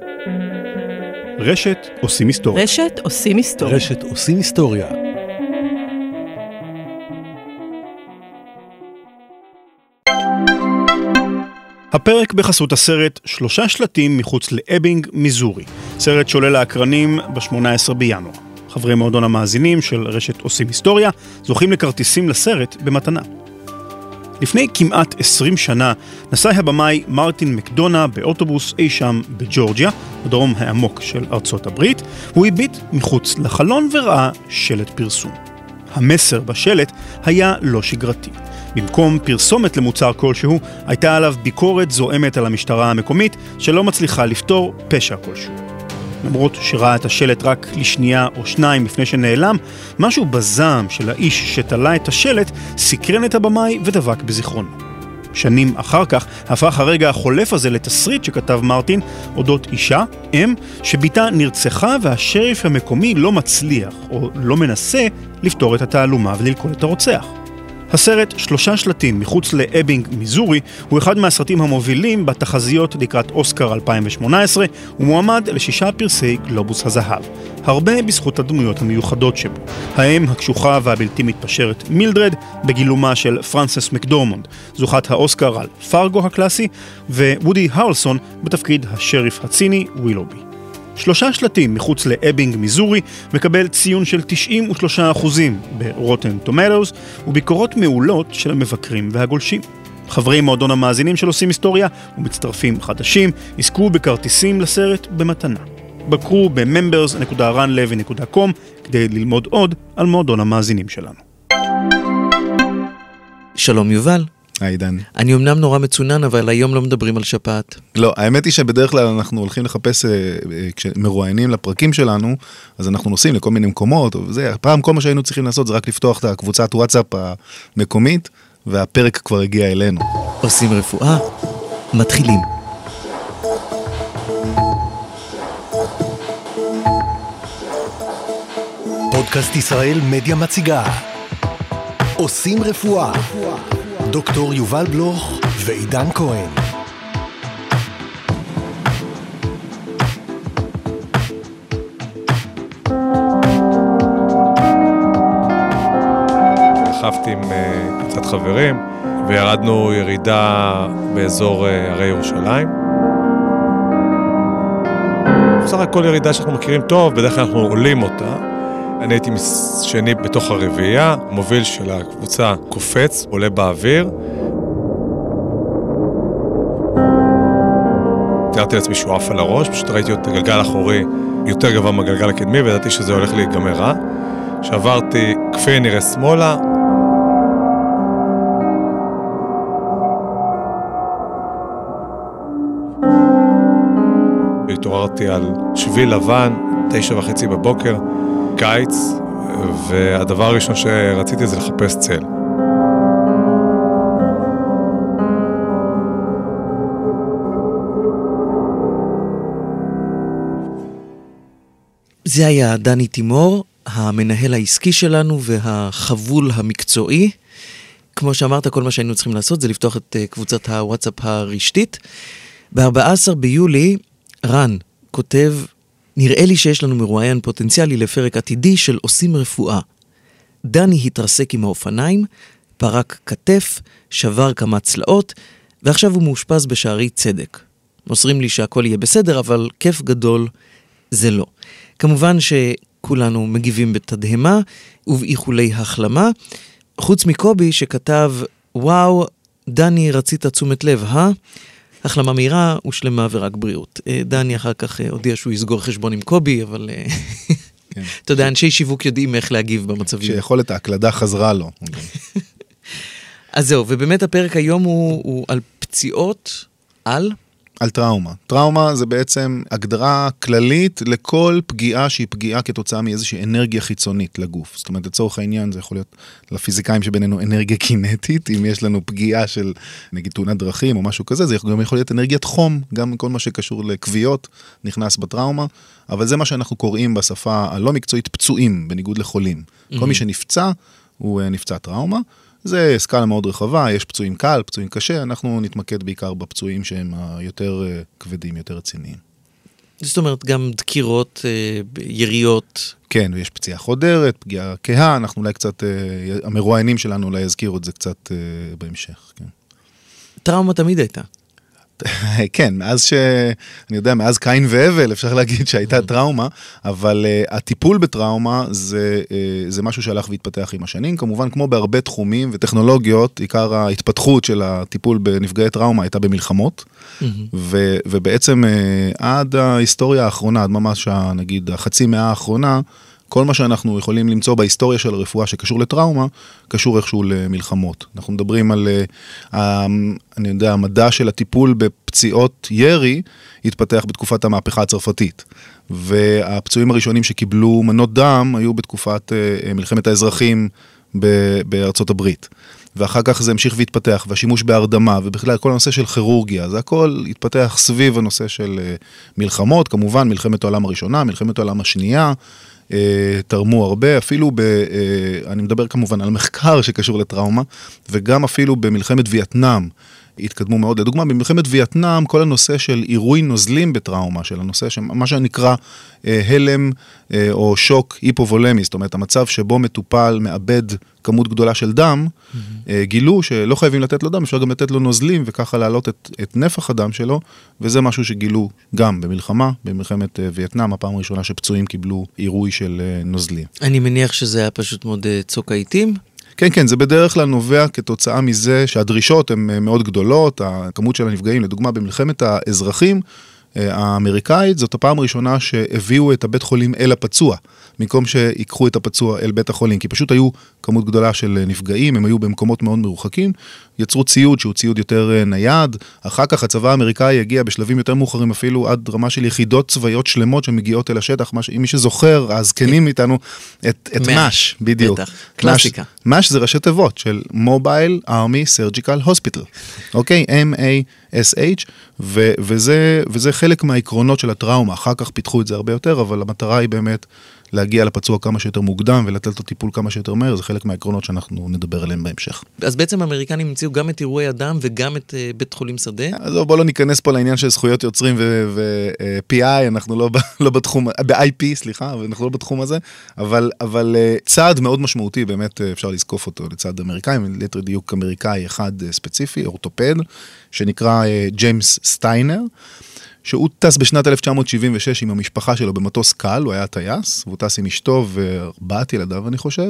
רשת עושים היסטוריה. רשת עושים היסטוריה. רשת עושים היסטוריה. הפרק בחסות הסרט 3 שלטים מחוץ לאבינג, מיזורי. סרט שעולה לאקרנים ב-18 בינואר. חברי מועדון המאזינים של רשת עושים היסטוריה זוכים לכרטיסים לסרט במתנה. לפני כמעט 20 שנה נסע הבמאי מרטין מקדונה באוטובוס אי שם בג'ורג'יה, בדרום העמוק של ארצות הברית. הוא הביט מחוץ לחלון וראה שלט פרסום. המסר בשלט היה לא שגרתי. במקום פרסומת למוצר כלשהו, הייתה עליו ביקורת זועמת על המשטרה המקומית שלא מצליחה לפתור פשע כלשהו. למרות שראה את השלט רק לשנייה או שניים לפני שנעלם, משהו בזעם של האיש שתלה את השלט סקרן את הבמאי ודבק בזיכרונו. שנים אחר כך הפך הרגע החולף הזה לתסריט שכתב מרטין אודות אישה, אם, שביתה נרצחה והשריף המקומי לא מצליח או לא מנסה לפתור את התעלומה וללכוד את הרוצח. הסרט 3 שלטים מחוץ לאבינג, מיזורי, הוא אחד מהסרטים המובילים בתחזיות לקראת אוסקר 2018, ומועמד ל6 פרסי גלובוס הזהב. הרבה בזכות הדמויות המיוחדות שבו. האם הקשוחה והבלתי מתפשרת מילדרד, בגילומה של פרנסס מקדורמונד, זוכת האוסקר על פארגו הקלאסי, ווודי הרלסון בתפקיד השריף הציני ווילובי. 3 שלטים מחוץ לאבינג, מיזורי, מקבל ציון של 93% ברוטן טומטוס, וביקורות מעולות של המבקרים והגולשים. חברי מועדון המאזינים של עושים היסטוריה ומצטרפים חדשים יזכו בכרטיסים לסרט במתנה. בקרו ב-members.ranlevy.com כדי ללמוד עוד על מועדון המאזינים שלנו. שלום יובל. היי דני. אני אמנם נורא מצונן, אבל היום לא מדברים על שפעת. לא, האמת היא שבדרך כלל אנחנו הולכים לחפש, כשמרואיינים לפרקים שלנו, אז אנחנו נוסעים לכל מיני מקומות, וזה, הפעם כל מה שהיינו צריכים לעשות זה רק לפתוח את הקבוצת וואטסאפ המקומית, והפרק כבר הגיע אלינו. עושים רפואה, מתחילים. פודקאסט ישראל מדיה מציגה. עושים רפואה. דוקטור יובל בלוך ועידן כהן. רכבתי עם קבוצת חברים וירדנו ירידה באזור הרי ירושלים. בסך הכל ירידה שאנחנו מכירים טוב, בדרך כלל אנחנו עולים אותה. אני הייתי שני בתוך הרביעייה, המוביל של הקבוצה קופץ, עולה באוויר. תיארתי לעצמי שהוא עף על הראש, פשוט ראיתי את הגלגל האחורי יותר גבוה מהגלגל הקדמי, וידעתי שזה הולך להיגמר רע. שעברתי כפי נראה שמאלה. והתעוררתי על שביל לבן, 9:30 בבוקר. קיץ, והדבר הראשון שרציתי זה לחפש צל. זה היה דני תימור, המנהל העסקי שלנו והחבול המקצועי. כמו שאמרת, כל מה שהיינו צריכים לעשות זה לפתוח את קבוצת הוואטסאפ הרשתית. ב-14 ביולי, רן כותב, נראה לי שיש לנו מרואיין פוטנציאלי לפרק עתידי של עושים רפואה. דני התרסק עם האופניים, פרק כתף, שבר כמה צלעות, ועכשיו הוא מאושפז בשערי צדק. מוסרים לי שהכל יהיה בסדר, אבל כיף גדול זה לא. כמובן שכולנו מגיבים בתדהמה ובאיחולי החלמה, חוץ מקובי שכתב, וואו, דני רצית תשומת לב, החלמה מהירה ושלמה ורק בריאות. דני אחר כך הודיע שהוא יסגור חשבון עם קובי, אבל אתה יודע, אנשי שיווק יודעים איך להגיב במצבים. שיכולת ההקלדה חזרה לו. אז זהו, ובאמת הפרק היום הוא על פציעות, על טראומה. טראומה זה בעצם הגדרה כללית לכל פגיעה שהיא פגיעה כתוצאה מאיזושהי אנרגיה חיצונית לגוף. זאת אומרת, לצורך העניין זה יכול להיות לפיזיקאים שבינינו אנרגיה קינטית, אם יש לנו פגיעה של נגיד תאונת דרכים או משהו כזה, זה גם יכול להיות אנרגיית חום, גם כל מה שקשור לכוויות נכנס בטראומה, אבל זה מה שאנחנו קוראים בשפה הלא מקצועית פצועים, בניגוד לחולים. כל מי שנפצע הוא נפצע טראומה. זה סקאלה מאוד רחבה, יש פצועים קל, פצועים קשה, אנחנו נתמקד בעיקר בפצועים שהם יותר כבדים, יותר רציניים. זאת אומרת, גם דקירות, יריות. כן, ויש פציעה חודרת, פגיעה כהה, אנחנו אולי קצת, המרואיינים שלנו אולי יזכירו את זה קצת בהמשך. כן. טראומה תמיד הייתה. כן, אני יודע, מאז קין והבל אפשר להגיד שהייתה טראומה, אבל הטיפול בטראומה זה משהו שהלך והתפתח עם השנים, כמובן כמו בהרבה תחומים וטכנולוגיות, עיקר ההתפתחות של הטיפול בנפגעי טראומה הייתה במלחמות, ובעצם עד ההיסטוריה האחרונה, עד ממש נגיד החצי מאה האחרונה, כל מה שאנחנו יכולים למצוא בהיסטוריה של הרפואה שקשור לטראומה, קשור איכשהו למלחמות. אנחנו מדברים על, אני יודע, המדע של הטיפול בפציעות ירי, התפתח בתקופת המהפכה הצרפתית. והפצועים הראשונים שקיבלו מנות דם, היו בתקופת מלחמת האזרחים בארצות הברית. ואחר כך זה המשיך והתפתח, והשימוש בהרדמה, ובכלל כל הנושא של כירורגיה, זה הכל התפתח סביב הנושא של מלחמות, כמובן מלחמת העולם הראשונה, מלחמת העולם השנייה, תרמו הרבה, אפילו אני מדבר כמובן על מחקר שקשור לטראומה, וגם אפילו במלחמת וייטנאם התקדמו מאוד. לדוגמה, במלחמת וייטנאם, כל הנושא של עירוי נוזלים בטראומה, של הנושא, מה שנקרא הלם או שוק היפובולמי, זאת אומרת, המצב שבו מטופל מאבד כמות גדולה של דם, גילו שלא חייבים לתת לו דם, אפשר גם לתת לו נוזלים, וככה להעלות את נפח הדם שלו, וזה משהו שגילו גם במלחמת וייטנאם, הפעם הראשונה שפצועים קיבלו עירוי של נוזלים. אני מניח שזה היה פשוט מאוד צוק העיתים? כן, כן, זה בדרך כלל נובע כתוצאה מזה שהדרישות הן מאוד גדולות, הכמות של הנפגעים, לדוגמה במלחמת האזרחים האמריקאית, זאת הפעם הראשונה שהביאו את הבית חולים אל הפצוע, במקום שיקחו את הפצוע אל בית החולים, כי פשוט היו כמות גדולה של נפגעים, הם היו במקומות מאוד מרוחקים, יצרו ציוד שהוא ציוד יותר נייד, אחר כך הצבא האמריקאי הגיע בשלבים יותר מאוחרים אפילו עד רמה של יחידות צבאיות שלמות שמגיעות אל השטח, מי שזוכר, הזקנים איתנו, את מש, בדיוק. בטח, קלאסיקה. מש זה ראשי תיבות של Mobile Army Surgical Hospital, אוקיי? MASH, וזה חלק מהעקרונות של הטראומה, אחר כך פיתחו את זה הרבה יותר, אבל המטרה היא באמת להגיע לפצוע כמה שיותר מוקדם ולתת לו טיפול כמה שיותר מהר, זה חלק מהעקרונות שאנחנו נדבר עליהם בהמשך. אז בעצם האמריקנים המציאו גם את עירוי הדם וגם את בית חולים שדה? אז בואו לא ניכנס פה לעניין של זכויות יוצרים ו-PI, אנחנו לא בתחום, ב-IP, סליחה, אנחנו לא בתחום הזה, אבל צעד מאוד משמעותי, באמת אפשר לזקוף אותו לצד אמריקאים, ליתר דיוק אמריקאי אחד ספציפי, אורתופד, שנקרא ג'יימס סטיינר, שהוא טס בשנת 1976 עם המשפחה שלו במטוס קל, הוא היה טייס, והוא טס עם אשתו וארבעת ילדיו, אני חושב,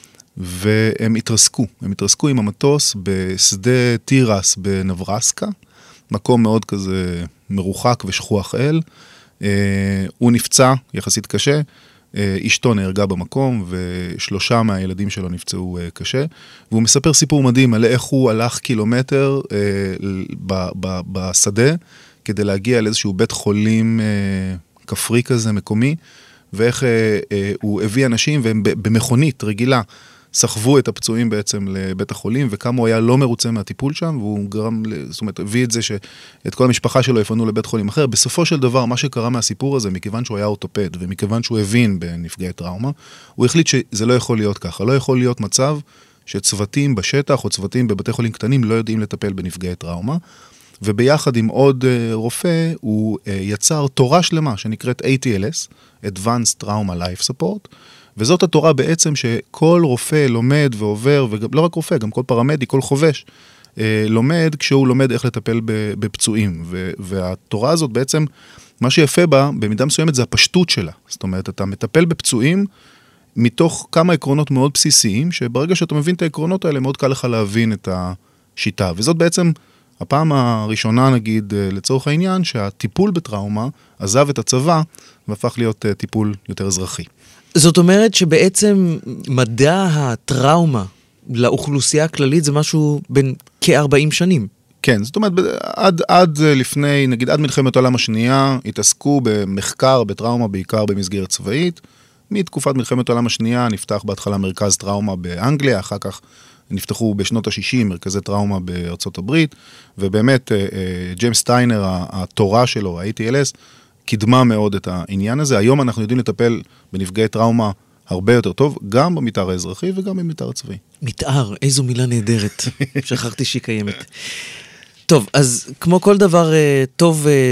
והם התרסקו עם המטוס בשדה טירס בנברסקה, מקום מאוד כזה מרוחק ושכוח אל, הוא נפצע יחסית קשה, אשתו נהרגה במקום, ושלושה מהילדים שלו נפצעו קשה, והוא מספר סיפור מדהים על איך הוא הלך קילומטר בשדה, כדי להגיע לאיזשהו בית חולים כפרי כזה, מקומי, ואיך הוא הביא אנשים, והם במכונית רגילה, סחבו את הפצועים בעצם לבית החולים, וכמה הוא היה לא מרוצה מהטיפול שם, והוא גרם, זאת אומרת, הביא את זה שאת כל המשפחה שלו יפנו לבית חולים אחר. בסופו של דבר, מה שקרה מהסיפור הזה, מכיוון שהוא היה אורתופד, ומכיוון שהוא הבין בנפגעי טראומה, הוא החליט שזה לא יכול להיות ככה. לא יכול להיות מצב שצוותים בשטח, או צוותים בבתי חולים קטנים, לא יודעים לטפל בנפגעי טראומה. וביחד עם עוד רופא, הוא יצר תורה שלמה שנקראת ATLS, Advanced Trauma Life Support, וזאת התורה בעצם שכל רופא לומד ועובר, ולא רק רופא, גם כל פרמדיק, כל חובש, לומד כשהוא לומד איך לטפל בפצועים. והתורה הזאת בעצם, מה שיפה בה, במידה מסוימת זה הפשטות שלה. זאת אומרת, אתה מטפל בפצועים מתוך כמה עקרונות מאוד בסיסיים, שברגע שאתה מבין את העקרונות האלה, מאוד קל לך להבין את השיטה. וזאת בעצם הפעם הראשונה, נגיד, לצורך העניין, שהטיפול בטראומה עזב את הצבא, והפך להיות טיפול יותר אזרחי. זאת אומרת שבעצם מדע הטראומה לאוכלוסייה הכללית זה משהו בין כ-40 שנים. כן, זאת אומרת, עד לפני, נגיד, עד מלחמת העולם השנייה, התעסקו במחקר בטראומה, בעיקר במסגרת צבאית. מתקופת מלחמת העולם השנייה נפתח בהתחלה מרכז טראומה באנגליה, אחר כך נפתחו בשנות ה-60 מרכזי טראומה בארצות הברית, ובאמת ג'יימס סטיינר, התורה שלו, ה-ATLS, קידמה מאוד את העניין הזה. היום אנחנו יודעים לטפל בנפגעי טראומה הרבה יותר טוב, גם במתאר האזרחי וגם במתאר הצבאי. מתאר, איזו מילה נהדרת. שכחתי שהיא קיימת. טוב, אז כמו כל דבר טוב,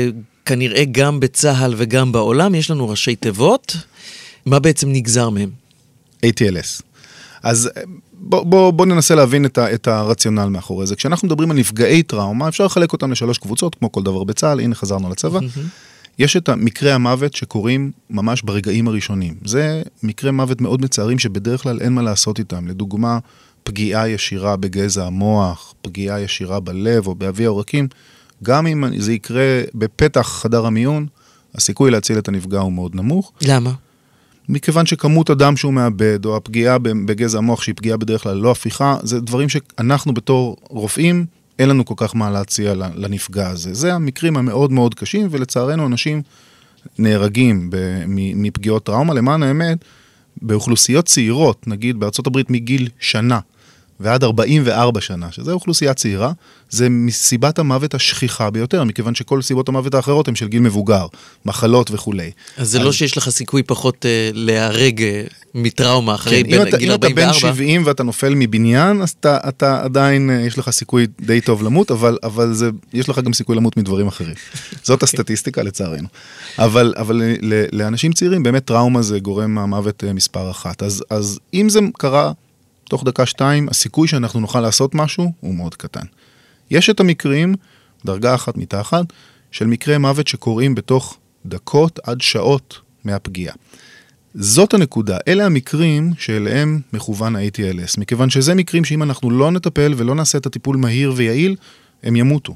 כנראה גם בצהל וגם בעולם, יש לנו ראשי תיבות. מה בעצם נגזר מהם? ATLS. אז בוא ננסה להבין את הרציונל מאחורי זה. כשאנחנו מדברים על נפגעי טראומה, אפשר לחלק אותם לשלוש קבוצות, כמו כל דבר בצהל, הנה חזרנו לצבא. יש את מקרי המוות שקורים ממש ברגעים הראשונים. זה מקרי מוות מאוד מצערים שבדרך כלל אין מה לעשות איתם. לדוגמה, פגיעה ישירה בגזע המוח, פגיעה ישירה בלב או באבי העורקים. גם אם זה יקרה בפתח חדר המיון, הסיכוי להציל את הנפגע הוא מאוד נמוך. למה? מכיוון שכמות הדם שהוא מאבד, או הפגיעה בגזע המוח שהיא פגיעה בדרך כלל לא הפיכה, זה דברים שאנחנו בתור רופאים, אין לנו כל כך מה להציע לנפגע הזה. זה המקרים המאוד מאוד קשים, ולצערנו אנשים נהרגים מפגיעות טראומה. למען האמת, באוכלוסיות צעירות, נגיד בארצות הברית מגיל שנה, ועד 44 שנה, שזה אוכלוסייה צעירה, זה מסיבת המוות השכיחה ביותר, מכיוון שכל סיבות המוות האחרות הן של גיל מבוגר, מחלות וכו'. אז זה לא שיש לך סיכוי פחות להרג מטראומה אחרי גיל 44? אם אתה בן 70 ואתה נופל מבניין, אז אתה עדיין, יש לך סיכוי די טוב למות, אבל יש לך גם סיכוי למות מדברים אחרים. זאת הסטטיסטיקה לצערנו. אבל לאנשים צעירים, באמת טראומה זה גורם המוות מספר אחת. אז אם זה קרה תוך דקה-שתיים, הסיכוי שאנחנו נוכל לעשות משהו הוא מאוד קטן. יש את המקרים, דרגה אחת מתחת, של מקרי מוות שקורים בתוך דקות עד שעות מהפגיעה. זאת הנקודה. אלה המקרים שאליהם מכוון ה-ATLS, מכיוון שזה מקרים שאם אנחנו לא נטפל ולא נעשה את הטיפול מהיר ויעיל, הם ימותו.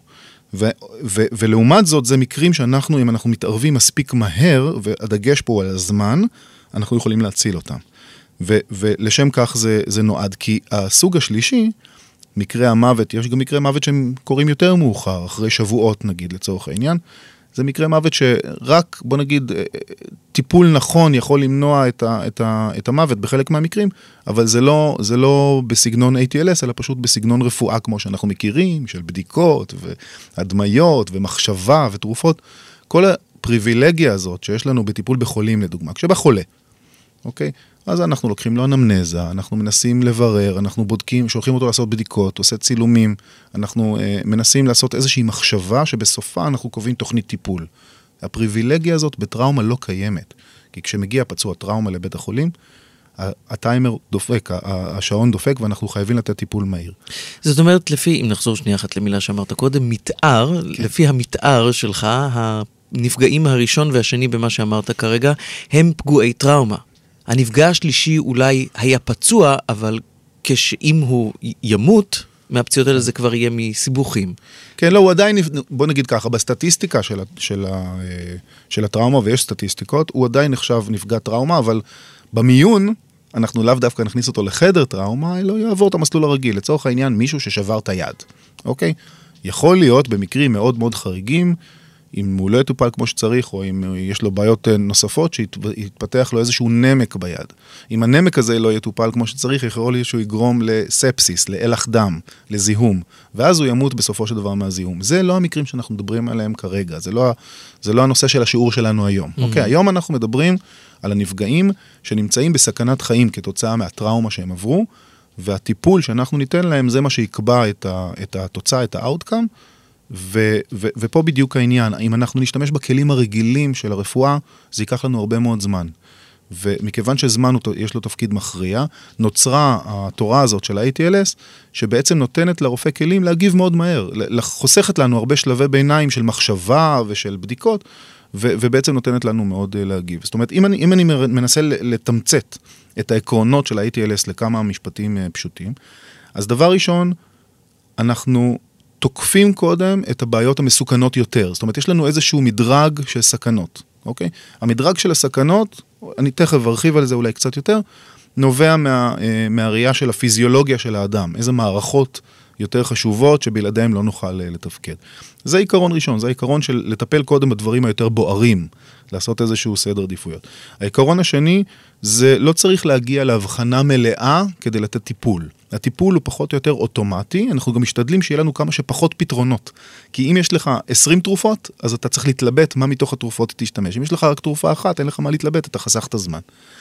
ולעומת זאת, זה מקרים שאנחנו, אם אנחנו מתערבים מספיק מהר, והדגש פה על הזמן, אנחנו יכולים להציל אותם. ולשם כך זה נועד, כי הסוג השלישי, מקרי המוות, יש גם מקרי מוות שהם קוראים יותר מאוחר, אחרי שבועות נגיד לצורך העניין, זה מקרי מוות שרק, בוא נגיד, טיפול נכון יכול למנוע את המוות בחלק מהמקרים, אבל זה לא בסגנון ATLS, אלא פשוט בסגנון רפואה כמו שאנחנו מכירים, של בדיקות והדמיות ומחשבה ותרופות, כל הפריבילגיה הזאת שיש לנו בטיפול בחולים לדוגמה, כשבא חולה, אוקיי? אז אנחנו לוקחים לו אנמנזה, אנחנו מנסים לברר, אנחנו בודקים, שולחים אותו לעשות בדיקות, עושה צילומים, אנחנו מנסים לעשות איזושהי מחשבה שבסופה אנחנו קובעים תוכנית טיפול. הפריבילגיה הזאת בטראומה לא קיימת, כי כשמגיע פצוע טראומה לבית החולים, הטיימר דופק, השעון דופק, ואנחנו חייבים לתת טיפול מהיר. זאת אומרת, אם נחזור שנייה אחת למילה שאמרת קודם, מתאר, כן. לפי המתאר שלך, הנפגעים הראשון והשני במה שאמרת כרגע, הם פגועי טראומה. הנפגע השלישי אולי היה פצוע, אבל כשאם הוא ימות, מהפציעות האלה זה כבר יהיה מסיבוכים. כן, לא, הוא עדיין, בוא נגיד ככה, בסטטיסטיקה של הטראומה, ויש סטטיסטיקות, הוא עדיין נחשב נפגע טראומה, אבל במיון, אנחנו לאו דווקא נכניס אותו לחדר טראומה, לא יעבור את המסלול הרגיל. לצורך העניין, מישהו ששבר את היד, אוקיי? יכול להיות במקרים מאוד מאוד חריגים, אם הוא לא יטופל כמו שצריך, או אם יש לו בעיות נוספות, שיתפתח לו איזשהו נמק ביד. אם הנמק הזה לא יטופל כמו שצריך, יכול להיות שהוא יגרום לספסיס, לאלח דם, לזיהום, ואז הוא ימות בסופו של דבר מהזיהום. זה לא המקרים שאנחנו מדברים עליהם כרגע, זה לא הנושא של השיעור שלנו היום. אוקיי, היום אנחנו מדברים על הנפגעים שנמצאים בסכנת חיים כתוצאה מהטראומה שהם עברו, והטיפול שאנחנו ניתן להם זה מה שיקבע את התוצאה, את האוטקאם, ופה בדיוק העניין, אם אנחנו נשתמש בכלים הרגילים של הרפואה, זה ייקח לנו הרבה מאוד זמן. ומכיוון שזמן יש לו תפקיד מכריע, נוצרה התורה הזאת של ה-ATLS, שבעצם נותנת לרופא כלים להגיב מאוד מהר, חוסכת לנו הרבה שלבי ביניים של מחשבה ושל בדיקות, ובעצם נותנת לנו מאוד להגיב. זאת אומרת, אם אני מנסה לתמצת את העקרונות של ה-ATLS לכמה משפטים פשוטים, אז דבר ראשון, אנחנו תוקפים קודם את הבעיות המסוכנות יותר. זאת אומרת, יש לנו איזשהו מדרג של סכנות, אוקיי? המדרג של הסכנות, אני תכף ארחיב על זה אולי קצת יותר, נובע מהראייה של הפיזיולוגיה של האדם. איזה מערכות יותר חשובות שבלעדיהם לא נוכל לתפקד. זה עיקרון ראשון, זה העיקרון של לטפל קודם בדברים היותר בוערים, לעשות איזשהו סדר עדיפויות. העיקרון השני, זה לא צריך להגיע להבחנה מלאה כדי לתת טיפול. הטיפול הוא פחות או יותר אוטומטי, אנחנו גם משתדלים שיהיה לנו כמה שפחות פתרונות. כי אם יש לך 20 תרופות, אז אתה צריך להתלבט מה מתוך התרופות תשתמש. אם יש לך רק תרופה אחת, אין לך מה להתלבט, אתה חסך את הזמן.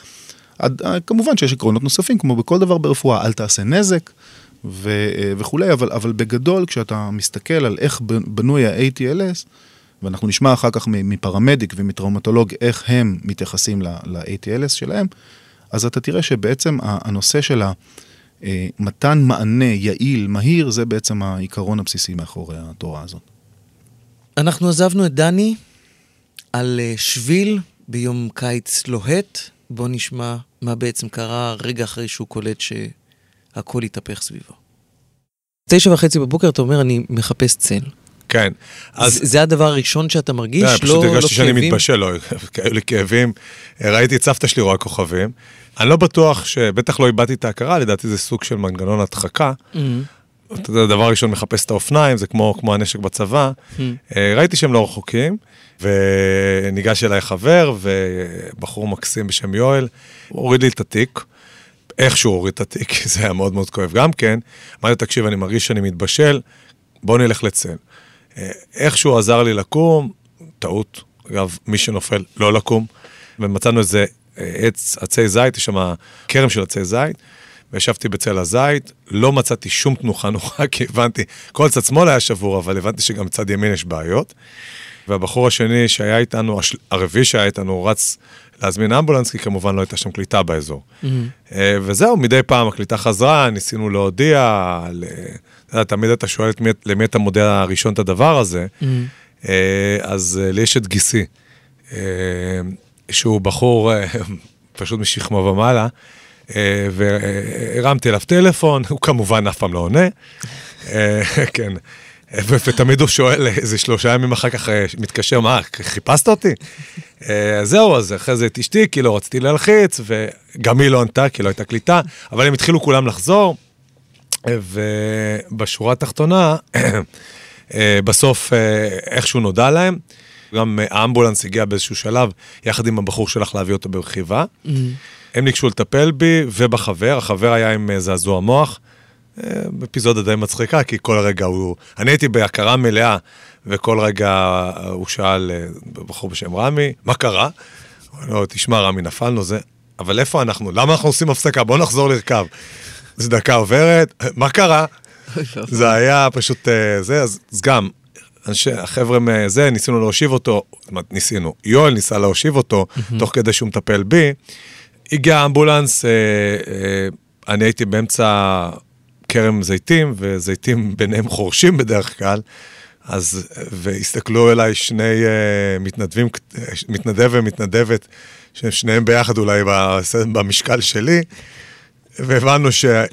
כמובן שיש עקרונות נוספים, כמו בכל דבר ברפואה, אל תעשה נזק וכו', אבל בגדול, כשאתה מסתכל על איך בנוי ה-ATLS, ואנחנו נשמע אחר כך מפרמדיק ומטראומטולוג איך הם מתייחסים ל-ATLS שלהם, אז אתה תראה שבעצם הנושא של מתן מענה יעיל, מהיר, זה בעצם העיקרון הבסיסי מאחורי התורה הזאת. אנחנו עזבנו את דני על שביל ביום קיץ לוהט. בוא נשמע מה בעצם קרה רגע אחרי שהוא קולט שהכל התהפך סביבו. 9:30 בבוקר אתה אומר, אני מחפש צל. כן. זה הדבר הראשון שאתה מרגיש? פשוט הרגשתי שאני מתבשל, היו לי כאבים. ראיתי את סבתא שלי רואה כוכבים. אני לא בטוח שבטח לא איבדתי את ההכרה, לדעתי זה סוג של מנגנון הדחקה. הדבר הראשון מחפש את האופניים, זה כמו הנשק בצבא. ראיתי שהם לא רחוקים, וניגש אליי חבר, ובחור מקסים בשם יואל, הוא הוריד לי את התיק, איכשהו הוריד את התיק, כי זה היה מאוד מאוד כואב גם כן. אמרתי, תקשיב, אני מרגיש שאני מתבשל, בוא נלך לצל. איכשהו עזר לי לקום, טעות, אגב, מי שנופל לא לקום, ומצאנו איזה עצי זית, יש שם קרם של עצי זית, וישבתי בצל הזית, לא מצאתי שום תנוחה נוחה, כי הבנתי, כל צד שמאל היה שבור, אבל הבנתי שגם צד ימין יש בעיות, והבחור השני שהיה איתנו, הרביעי שהיה איתנו, הוא רץ להזמין אמבולנס, כי כמובן לא הייתה שם קליטה באזור. וזהו, מדי פעם הקליטה חזרה, ניסינו להודיע, תמיד אתה שואל למי אתה מודיע הראשון את הדבר הזה, אז לי יש את גיסי, שהוא בחור פשוט משכמו ומעלה, והרמתי אליו טלפון, הוא כמובן אף פעם לא עונה, כן, ותמיד הוא שואל, איזה 3 ימים אחר כך מתקשר, מה, חיפשת אותי? זהו, אז אחרי זה את אשתי, כי לא רציתי להלחיץ, וגם היא לא ענתה, כי לא הייתה קליטה, אבל הם התחילו כולם לחזור, ובשורה התחתונה, בסוף איכשהו נודע להם, גם האמבולנס הגיע באיזשהו שלב, יחד עם הבחור שלך להביא אותו ברכיבה, הם ניגשו לטפל בי ובחבר, החבר היה עם זעזוע מוח, אפיזודה די מצחיקה, כי כל רגע אני הייתי בהכרה מלאה, וכל רגע הוא שאל בחור בשם רמי, מה קרה? לא, תשמע רמי, נפלנו זה, אבל איפה אנחנו? למה אנחנו עושים הפסקה? בואו נחזור לרכב. זו דקה עוברת, מה קרה? זה היה פשוט זה, אז גם, החבר'ה מזה, ניסינו להושיב אותו, יואל ניסה להושיב אותו, תוך כדי שהוא מטפל בי, הגיע אמבולנס, אני הייתי באמצע קרם זיתים, וזיתים ביניהם חורשים בדרך כלל, אז, והסתכלו אליי שני מתנדב ומתנדבת, ששניהם ביחד אולי במשקל שלי, והבנו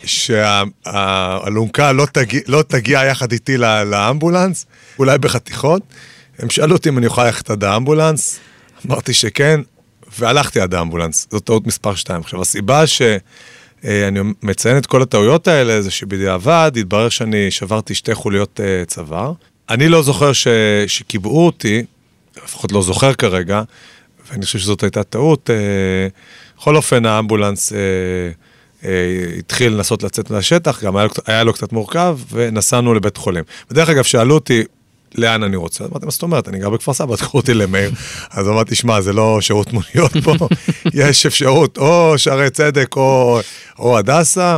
שהאלונקה לא תגיע יחד איתי לאמבולנס, אולי בחתיכות. הם שאלו אותי אם אני יכול ללכת עד האמבולנס, אמרתי שכן, והלכתי עד האמבולנס. זאת טעות מספר 2. עכשיו, הסיבה שאני מציין את כל הטעויות האלה, זה שבדיעבד התברר שאני שברתי 2 חוליות צוואר. אני לא זוכר שקיבעו אותי, לפחות לא זוכר כרגע, ואני חושב שזאת הייתה טעות. בכל אופן, האמבולנס התחיל לנסות לצאת לשטח, גם היה לו קצת מורכב, ונסענו לבית חולים. בדרך אגב, שאלו אותי, לאן אני רוצה? אמרתי, מה זאת אומרת? אני גר בכפר סבא, תקחו אותי למאיר. אז אמרתי, שמע, זה לא שירות מוניות פה, יש אפשרות, או שערי צדק, או הדסה.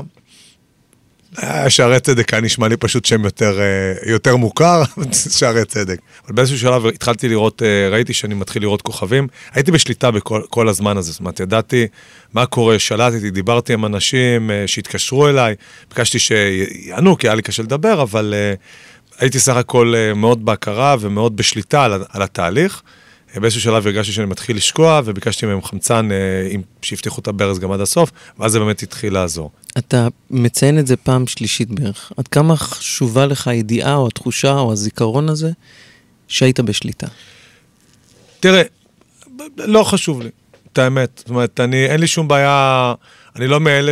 שערי צדק, היה נשמע לי פשוט שם יותר מוכר, שערי צדק. אבל באיזשהו שלב התחלתי לראות, ראיתי שאני מתחיל לראות כוכבים, הייתי בשליטה בכל הזמן הזה, זאת אומרת, ידעתי מה קורה, שלטתי, דיברתי עם אנשים שהתקשרו אליי, ביקשתי שיענו, כי היה לי קשה לדבר, אבל הייתי סך הכל מאוד בהכרה ומאוד בשליטה על התהליך. באיזשהו שלב הרגשתי שאני מתחיל לשקוע, וביקשתי מהם חמצן שיפתחו את הברז גם עד הסוף, ואז זה באמת התחיל לעזור. אתה מציין את זה פעם שלישית בערך. עד כמה חשובה לך הידיעה או התחושה או הזיכרון הזה שהיית בשליטה? תראה, לא חשוב לי, את האמת. זאת אומרת, אין לי שום בעיה, אני לא מאלה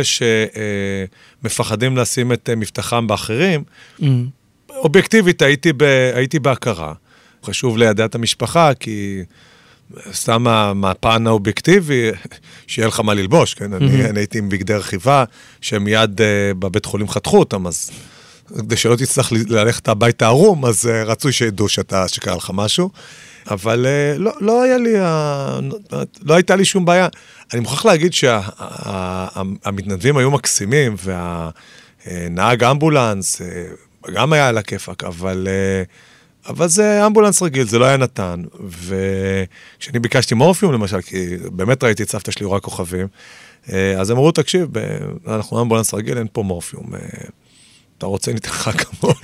שמפחדים לשים את מבטחם באחרים. אובייקטיבית הייתי בהכרה. חשוב לידע את המשפחה, כי סתם מהפן האובייקטיבי, שיהיה לך מה ללבוש, כן? אני הייתי עם בגדי רכיבה, שמיד בבית חולים חתכו אותם, אז כדי שלא תצטרך ללכת הביתה ערום, אז רצוי שידעו שקרה לך משהו, אבל לא היה לי, לא הייתה לי שום בעיה. אני מוכרח להגיד שהמתנדבים היו מקסימים, והנהג אמבולנס גם היה על הכיפק, אבל אבל זה אמבולנס רגיל, זה לא היה נתן. וכשאני ביקשתי מורפיום, למשל, כי באמת ראיתי את סבתא שלי רק כוכבים, אז הם אמרו, תקשיב, אנחנו אמבולנס רגיל, אין פה מורפיום. אתה רוצה ניתן לך כמול.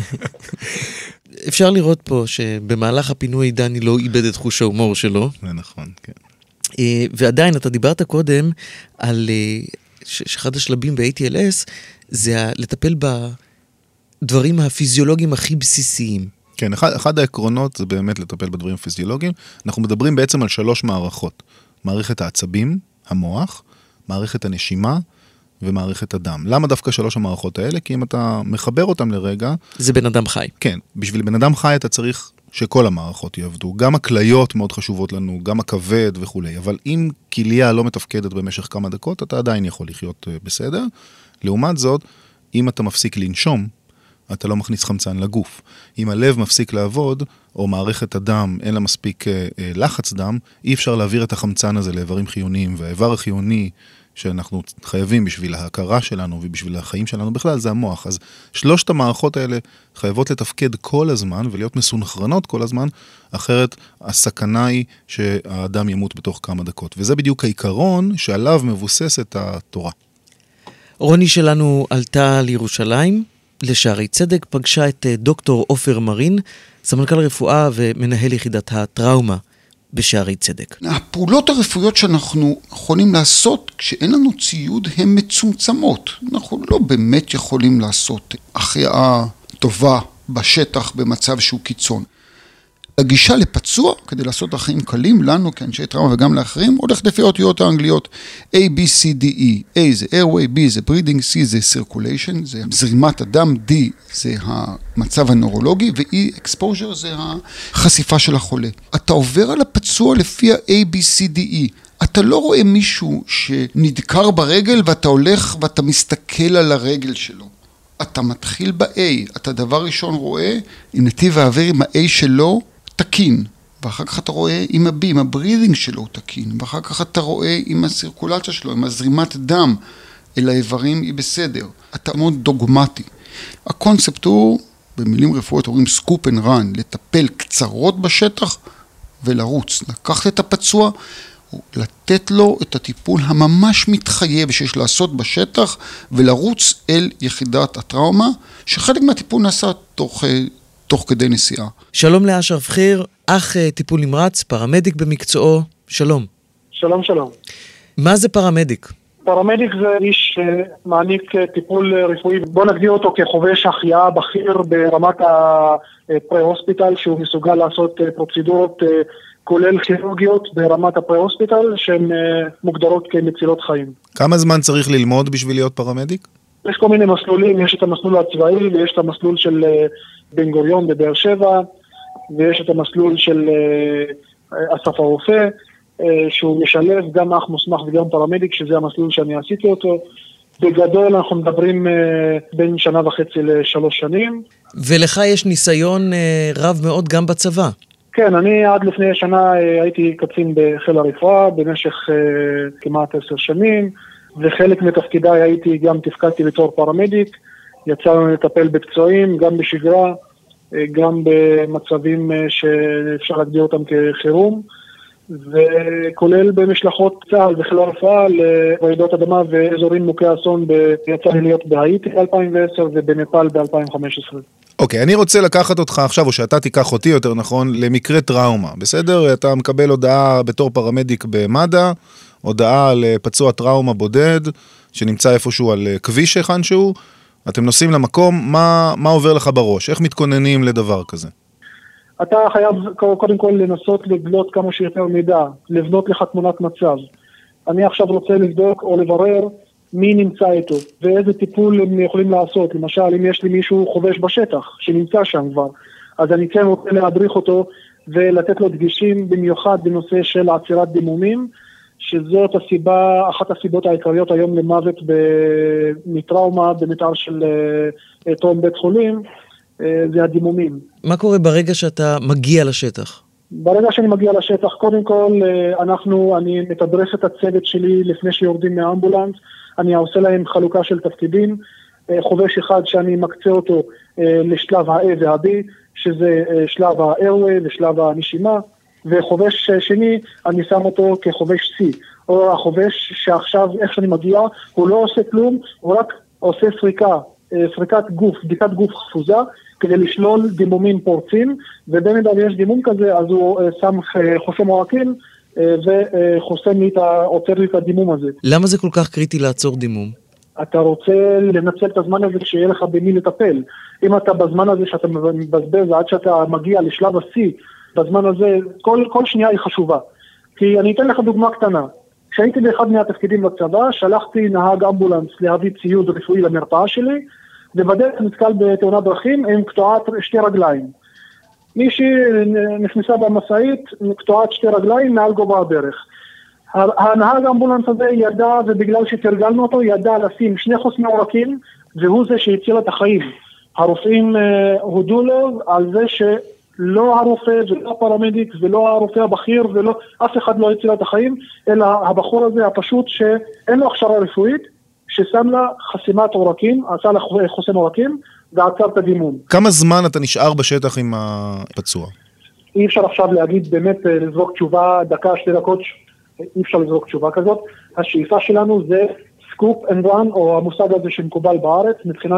אפשר לראות פה שבמהלך הפינוי דני לא איבד את חוש ההומור שלו. זה נכון, כן. ועדיין, אתה דיברת קודם על שאחד השלבים ב-ATLS זה לטפל בדברים הפיזיולוגיים הכי בסיסיים. כן, אחד העקרונות זה באמת לטפל בדברים הפיזיולוגיים. אנחנו מדברים בעצם על 3 מערכות. מערכת העצבים, המוח, מערכת הנשימה ומערכת הדם. למה דווקא 3 המערכות האלה? כי אם אתה מחבר אותם לרגע... זה בן אדם חי. כן, בשביל בן אדם חי אתה צריך שכל המערכות יעבדו. גם הכליות מאוד חשובות לנו, גם הכבד וכו'. אבל אם כליה לא מתפקדת במשך כמה דקות, אתה עדיין יכול לחיות בסדר. לעומת זאת, אם אתה מפסיק לנשום, אתה לא מכניס חמצן לגוף. אם הלב מפסיק לעבוד, או מערכת הדם, אין לה מספיק לחץ דם, אי אפשר להעביר את החמצן הזה לאיברים חיוניים, והאיבר החיוני שאנחנו חייבים בשביל ההכרה שלנו ובשביל החיים שלנו בכלל, זה המוח. אז 3 המערכות האלה חייבות לתפקד כל הזמן ולהיות מסונכרנות כל הזמן, אחרת הסכנה היא שהאדם ימות בתוך כמה דקות. וזה בדיוק העיקרון שעליו מבוססת התורה. רוני שלנו עלתה לירושלים, לשערי צדק, פגשה את דוקטור עופר מרין, סמנכ"ל רפואה ומנהל יחידת הטראומה בשערי צדק. הפעולות הרפואיות שאנחנו יכולים לעשות כשאין לנו ציוד הן מצומצמות. אנחנו לא באמת יכולים לעשות החייאה טובה בשטח במצב שהוא קיצון. הגישה לפצוע, כדי לעשות את החיים קלים לנו כאנשי טראומה וגם לאחרים, הולך לפי האותיות האנגליות A, B, C, D, E. A זה airway, B זה breathing, C זה circulation, זה זרימת הדם, D זה המצב הנורולוגי, ו-E, exposure זה החשיפה של החולה. אתה עובר על הפצוע לפי ה-A, B, C, D, E. אתה לא רואה מישהו שנדקר ברגל ואתה הולך ואתה מסתכל על הרגל שלו. אתה מתחיל ב-A, אתה דבר ראשון רואה עם נתיב האוויר עם ה-A שלו, תקין, ואחר כך אתה רואה עם ה-B, עם הברידינג שלו תקין, ואחר כך אתה רואה עם הסירקולציה שלו, עם הזרימת דם אל האיברים היא בסדר. אתה מאוד דוגמטי. הקונספט הוא, במילים רפואיות אומרים סקופ אנד רן, לטפל קצרות בשטח ולרוץ. לקחת את הפצוע, לתת לו את הטיפול הממש מתחייב שיש לעשות בשטח, ולרוץ אל יחידת הטראומה, שחלק מהטיפול נעשה תוך כדי נסיעה. שלום לאשרף חיר, אח טיפול נמרץ, פרמדיק במקצועו, שלום. שלום, שלום. מה זה פרמדיק? פרמדיק זה איש שמעניק טיפול רפואי, בוא נגדיר אותו כחובש החייאה בכיר ברמת הפרה-הוספיטל, שהוא מסוגל לעשות פרוצדורות כולל כירורגיות ברמת הפרה-הוספיטל, שהן מוגדרות כמצילות חיים. כמה זמן צריך ללמוד בשביל להיות פרמדיק? יש כל מיני מסלולים, יש את המסלול הצבאי, ויש את המסלול של בן גוריון בבאר שבע, ויש את המסלול של אסף הרופא, שהוא משלב גם אח מוסמך וגם פרמדיק, שזה המסלול שאני עשיתי אותו. בגדול אנחנו מדברים בין 1.5 ל3 שנים. ולך יש ניסיון רב מאוד גם בצבא. כן, אני עד לפני שנה הייתי קצין בחיל הרפואה במשך כמעט 10 שנים, וחלק מתפקידיי הייתי גם תפקדתי בתור פרמדיק, יצאנו לטפל בפצועים, גם בשגרה, גם במצבים שאפשר להגדיר אותם כחירום, וכולל במשלחות צה"ל וחיל הרפואה לרעידות אדמה ואזורים מוכי אסון, יצא לי להיות בהאיטי ב-2010 ובנפאל ב-2015. אוקיי, אני רוצה לקחת אותך עכשיו, או שאתה תיקח אותי יותר נכון, למקרה טראומה, בסדר? אתה מקבל הודעה בתור פרמדיק במד"א, הודעה על פצוע טראומה בודד, שנמצא איפשהו על כביש איכשהו, אתם נוסעים למקום, מה עובר לך בראש? איך מתכוננים לדבר כזה? אתה חייב קודם כל לנסות לגלות כמה שיותר מידע, לבנות לך תמונת מצב. אני עכשיו רוצה לבדוק או לברר מי נמצא איתו, ואיזה טיפול הם יכולים לעשות. למשל, אם יש לי מישהו חובש בשטח, שנמצא שם כבר, אז אני כן רוצה להדריך אותו, ולתת לו דגשים במיוחד בנושא של עצירת דימומים, שזאת אחת הסיבות העיקריות היום למוות מטראומה במתאר של תום בית חולים, זה הדימומים. מה קורה ברגע שאתה מגיע לשטח? ברגע שאני מגיע לשטח, קודם כל אני מתדרך את הצוות שלי לפני שיורדים מהאמבולנס, אני עושה להם חלוקה של תפקידים, חובש אחד שאני מקצה אותו לשלב ה-A וה-B, שזה שלב ה-airway ושלב הנשימה, וחובש שני אני שם אותו כחובש C, או החובש שעכשיו איך שאני מגיע, הוא לא עושה כלום, הוא רק עושה סריקת גוף, בדיקת גוף חפוזה, כדי לשלול דימומים פורצים, ובמידה ויש דימום כזה, אז הוא שם חוסם עורקים, וחוסם לי עוצר לי את הדימום הזה. למה זה כל כך קריטי לעצור דימום? אתה רוצה לנצל את הזמן הזה שיהיה לך במי לטפל. אם אתה בזמן הזה שאתה מבזבז עד שאתה מגיע לשלב ה-C, בזמן הזה, כל שנייה היא חשובה. כי אני אתן לך דוגמה קטנה. כשהייתי באחד מהתפקידים בצבא, שלחתי נהג אמבולנס להביא ציוד רפואי למרפאה שלי, ובדרך נתקל בתאונת דרכים עם קטועת שתי רגליים. מישהי נכנסה במשאית, קטועת שתי רגליים מעל גובה הברך. הנהג האמבולנס הזה ידע, ובגלל שתרגלנו אותו, ידע לשים שני חוסמי עורקים, והוא זה שהציל את החיים. הרופאים הודו לו על זה שלא הרופא ולא הפרמדיק ולא הרופא הבכיר ולא אף אחד לא הציל את החיים, אלא הבחור הזה הפשוט שאין לו הכשרה רפואית, ששם לה חסימת עורקים, עשה לה חוסם עורקים, ועצר את הדימום. כמה זמן אתה נשאר בשטח עם הפצוע? אי אפשר עכשיו להגיד באמת לזרוק תשובה דקה, 2 דקות, אי אפשר לזרוק תשובה כזאת. השאיפה שלנו זה סקופ אנד רן, או המושג הזה שמקובל בארץ, מבחינת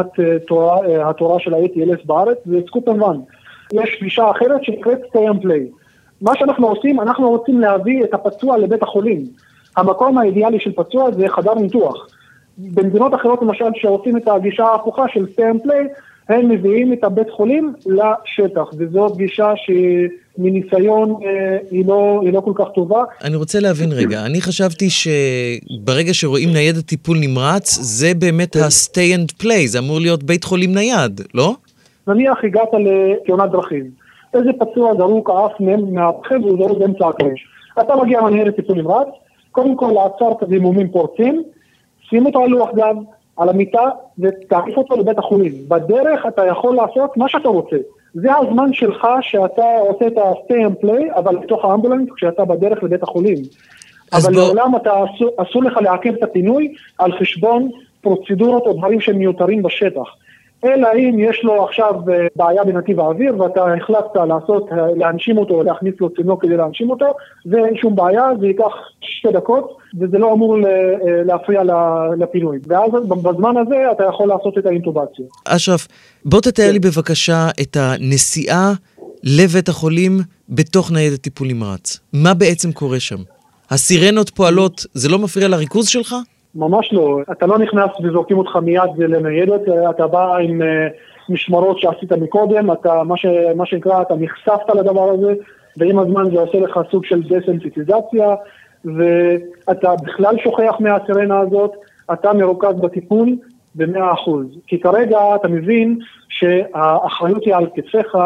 התורה של ה-ATLS בארץ, זה סקופ אנד רן. יש גישה אחרת שנקראת stay and play. מה שאנחנו עושים, אנחנו רוצים להביא את הפצוע לבית החולים. המקום האידיאלי של פצוע זה חדר ניתוח. במדינות אחרות למשל שעושים את הגישה ההפוכה של stay and play, הם מביאים את הבית חולים לשטח, וזאת גישה שמניסיון היא לא כל כך טובה. אני רוצה להבין רגע, אני חשבתי שברגע שרואים ניידת טיפול נמרץ, זה באמת ה-stay and play, זה אמור להיות בית חולים נייד, לא? נניח הגעת לתאונת דרכים, איזה פצוע זרוק עף מהרכב והוא זרוק באמצע הכביש. אתה מגיע לניידת טיפול נמרץ, קודם כל לעצור את הדימומים פורצים, שים אותו על לוח גב, על המיטה, ותעריף אותו לבית החולים. בדרך אתה יכול לעשות מה שאתה רוצה. זה הזמן שלך שאתה עושה את ה-stay and play, אבל בתוך האמבולנס כשאתה בדרך לבית החולים. אבל לעולם אסור לך לעכב את הפינוי על חשבון פרוצדורות או דברים שהם מיותרים בשטח. אלא אם יש לו עכשיו בעיה בנתיב האוויר, ואתה החלטת להנשים אותו, או להכניס לו צינור כדי להנשים אותו, ואין שום בעיה, זה ייקח 2 דקות, וזה לא אמור להפריע לפינוי. ואז בזמן הזה אתה יכול לעשות את האינטובציה. אשרף, בוא תתאר לי בבקשה את הנסיעה לבית החולים בתוך ניידת טיפול נמרץ. מה בעצם קורה שם? הסירנות פועלות, זה לא מפריע לריכוז שלך? ממש לא. אתה לא נכנס וזורקים אותך מיד לניידת, אתה בא עם משמרות שעשית מקודם, אתה, מה שנקרא, אתה נחשפת לדבר הזה, ועם הזמן זה עושה לך סוג של דסנסיטיזציה, ואתה בכלל שוכח מהסירנה הזאת, אתה מרוכז בטיפול ב100%. כי כרגע אתה מבין שהאחריות היא על כתפיך,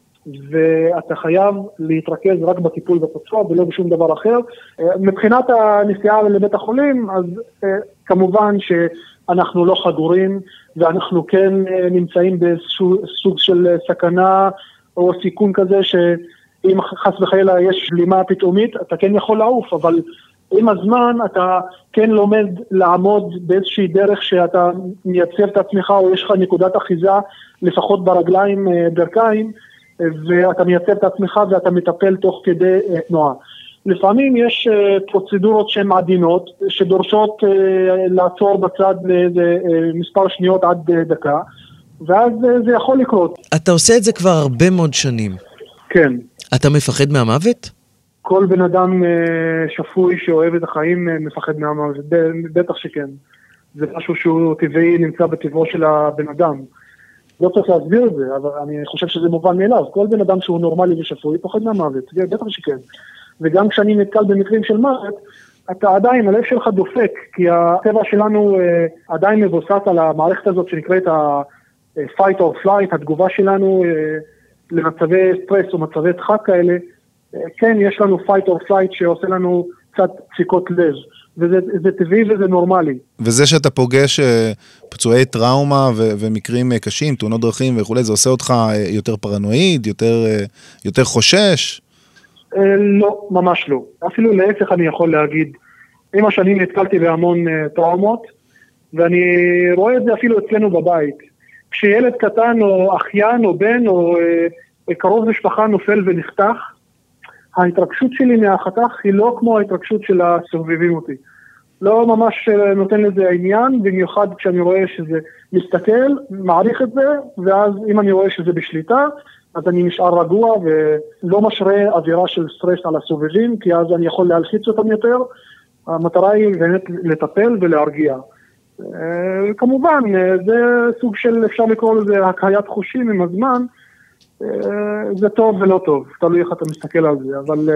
ואתה חייב להתרכז רק בטיפול בפצוע ולא בשום דבר אחר. מבחינת הנסיעה לבית החולים, אז כמובן שאנחנו לא חגורים, ואנחנו כן נמצאים באיזשהו סוג של סכנה או סיכון כזה, שאם חס וחלילה יש בלימה פתאומית, אתה כן יכול לעוף, אבל עם הזמן אתה כן לומד לעמוד באיזושהי דרך שאתה מייצב את עצמך, או יש לך נקודת אחיזה, לפחות ברגליים, ברכיים, ואתה מייצב את עצמך ואתה מטפל תוך כדי תנועה. לפעמים יש פרוצדורות שהן עדינות, שדורשות לעצור בצד מספר שניות עד דקה, ואז זה יכול לקרות. אתה עושה את זה כבר הרבה מאוד שנים. כן. אתה מפחד מהמוות? כל בן אדם שפוי שאוהב את החיים מפחד מהמוות, בטח שכן. זה משהו שהוא טבעי, נמצא בטבעו של הבן אדם. לא צריך להסביר את זה, אבל אני חושב שזה מובן מאליו. כל בן אדם שהוא נורמלי ושפוי פוחד מהמוות, בטח שכן. וגם כשאני נתקל במקרים של מוות, אתה עדיין, הלב שלך דופק, כי הטבע שלנו עדיין מבוסס על המערכת הזאת שנקראת ה-fight or flight, התגובה שלנו למצבי סטרס או מצבי דחק כאלה. כן, יש לנו fight or flight שעושה לנו קצת דפיקות לב. וזה טבעי וזה נורמלי. וזה שאתה פוגש פצועי טראומה ומקרים קשים, תאונות דרכים וכו', זה עושה אותך יותר פרנואיד, יותר חושש? לא, ממש לא. אפילו להפך אני יכול להגיד, עם השנים נתקלתי בהמון טראומות, ואני רואה את זה אפילו אצלנו בבית. כשילד קטן או אחיין או בן או קרוב משפחה נופל ונחתך, ההתרגשות שלי מהחתך היא לא כמו ההתרגשות של הסובבים אותי. לא ממש נותן לזה העניין, במיוחד כשאני רואה שזה מסתכל, מעריך את זה, ואז אם אני רואה שזה בשליטה, אז אני נשאר רגוע ולא משרה אווירה של סטרס על הסובבים, כי אז אני יכול להלחיץ אותם יותר. המטרה היא באמת לטפל ולהרגיע. כמובן, זה סוג של, אפשר לקרוא לזה הקהיית חושים עם הזמן, זה טוב ולא טוב, תלוי איך אתה מסתכל על זה, אבל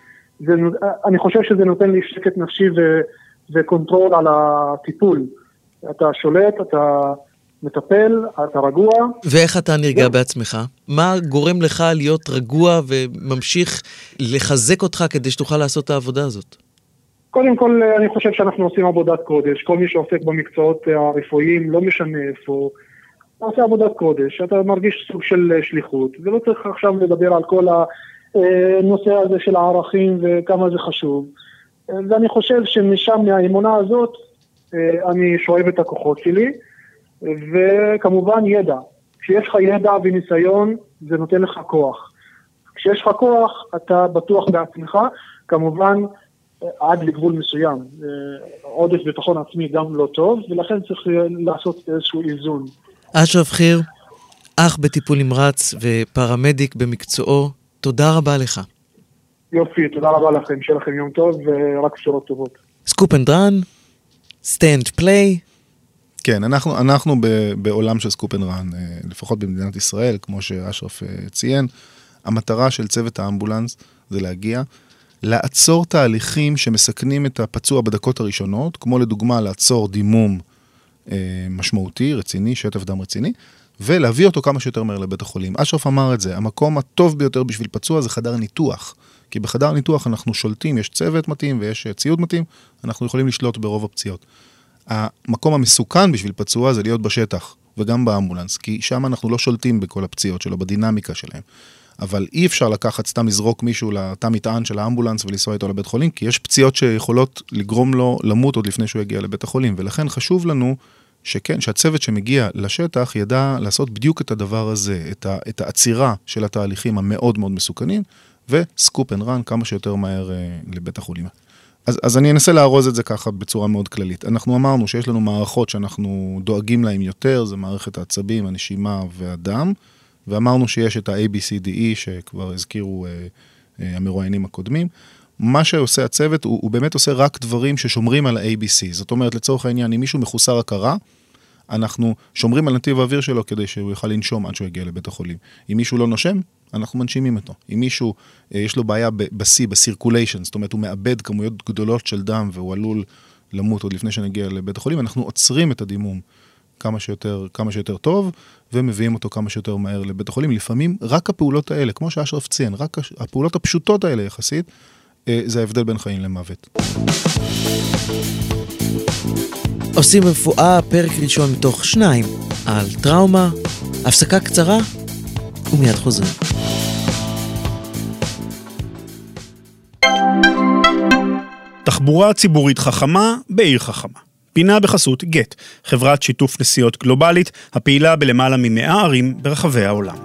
אני חושב שזה נותן לי שקט נפשי וקונטרול על הטיפול. אתה שולט, אתה מטפל, אתה רגוע. ואיך אתה נרגע בעצמך? מה גורם לך להיות רגוע וממשיך לחזק אותך כדי שתוכל לעשות את העבודה הזאת? קודם כל, אני חושב שאנחנו עושים עבודת קודש. כל מי שעוסק במקצועות הרפואיים, לא משנה איפה, עושה עבודת קודש. אתה מרגיש סוג של שליחות, ולא צריך עכשיו לדבר על כל הנושא הזה של הערכים וכמה זה חשוב. ואני חושב שמשם, מהאמונה הזאת, אני שואב את הכוחות שלי, וכמובן ידע. כשיש לך ידע וניסיון, זה נותן לך כוח. כשיש לך כוח, אתה בטוח בעצמך, כמובן עד לגבול מסוים. עודף ביטחון עצמי גם לא טוב, ולכן צריך לעשות איזשהו איזון. אשרף חיר, אח בטיפול נמרץ ופרמדיק במקצועו, תודה רבה לך. יופי, תודה רבה לכם, שיהיה לכם יום טוב ורק בשורות טובות. סקופ אנד רן, סטנד פליי. כן, אנחנו בעולם של סקופ אנד רן, לפחות במדינת ישראל, כמו שאשרף ציין, המטרה של צוות האמבולנס זה להגיע, לעצור תהליכים שמסכנים את הפצוע בדקות הראשונות, כמו לדוגמה לעצור דימום משמעותי, רציני, שטף דם רציני, ולהביא אותו כמה שיותר מהר לבית החולים. אשרף אמר את זה, המקום הטוב ביותר בשביל פצוע זה חדר ניתוח, כי בחדר ניתוח אנחנו שולטים, יש צוות מתאים ויש ציוד מתאים, אנחנו יכולים לשלוט ברוב הפציעות. המקום המסוכן בשביל פצוע זה להיות בשטח, וגם באמבולנס, כי שם אנחנו לא שולטים בכל הפציעות שלו, בדינמיקה שלהם. אבל אי אפשר לקחת סתם לזרוק מישהו לתא מטען של האמבולנס ולנסוע איתו לבית חולים, כי יש פציעות שיכולות לגרום לו למות עוד לפני שהוא יגיע לבית החולים, ולכן חשוב לנו שכן, שהצוות שמגיע לשטח ידע לעשות בדיוק את הדבר הזה, את העצירה של התהליכים המאוד מאוד מסוכנים, וסקופ אנד רן כמה שיותר מהר לבית החולים. אז אני אנסה להרוז את זה ככה בצורה מאוד כללית. אנחנו אמרנו שיש לנו מערכות שאנחנו דואגים להם יותר, זה מערכת העצבים, הנשימה והדם, ואמרנו שיש את ה-ABCDE שכבר הזכירו המרואיינים הקודמים. מה שעושה הצוות הוא באמת עושה רק דברים ששומרים על ה-ABC. זאת אומרת, לצורך העניין, אם מישהו מחוסר הכרה, אנחנו שומרים על נתיב האוויר שלו כדי שהוא יוכל לנשום עד שהוא יגיע לבית החולים. אם מישהו לא נושם, אנחנו מנשימים אותו. אם מישהו יש לו בעיה ב-C, ב-circulation, זאת אומרת, הוא מאבד כמויות גדולות של דם והוא עלול למות עוד לפני שנגיע לבית החולים, אנחנו עוצרים את הדימום כמה שיותר טוב, ומביאים אותו כמה שיותר מהר לבית החולים. לפעמים רק הפעולות האלה, כמו שאשרף ציין, רק הפעולות הפשוטות האלה יחסית, זה ההבדל בין חיים למוות. עושים רפואה, פרק ראשון מתוך 2 על טראומה, הפסקה קצרה ומיד חוזרים. תחבורה ציבורית חכמה בעיר חכמה. פינה בחסות גט, חברת שיתוף נסיעות גלובלית, הפעילה בלמעלה מ100 ערים ברחבי העולם.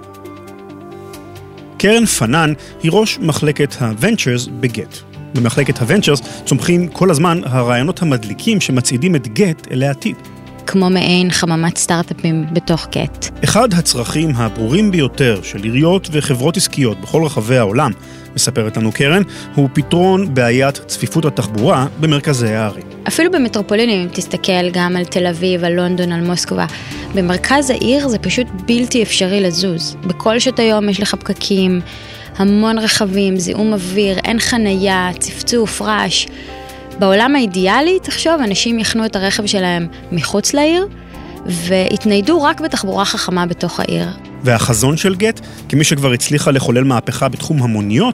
קרן פנן היא ראש מחלקת ה-Ventures בגט. במחלקת ה-Ventures צומחים כל הזמן הרעיונות המדליקים שמצעידים את גט אל העתיד. כמו מעין חממת סטארט-אפים בתוך גט. אחד הצרכים הברורים ביותר של עיריות וחברות עסקיות בכל רחבי העולם, מספרת לנו קרן, הוא פתרון בעיית צפיפות התחבורה במרכזי הערים. אפילו במטרופולינים, אם תסתכל גם על תל אביב, על לונדון, על מוסקבה, במרכז העיר זה פשוט בלתי אפשרי לזוז. בכל שעות היום יש לך פקקים, המון רכבים, זיהום אוויר, אין חנייה, צפצוף, רעש. בעולם האידיאלי, תחשוב, אנשים יחנו את הרכב שלהם מחוץ לעיר, והתניידו רק בתחבורה חכמה בתוך העיר. והחזון של גט, כמי שכבר הצליחה לחולל מהפכה בתחום המוניות,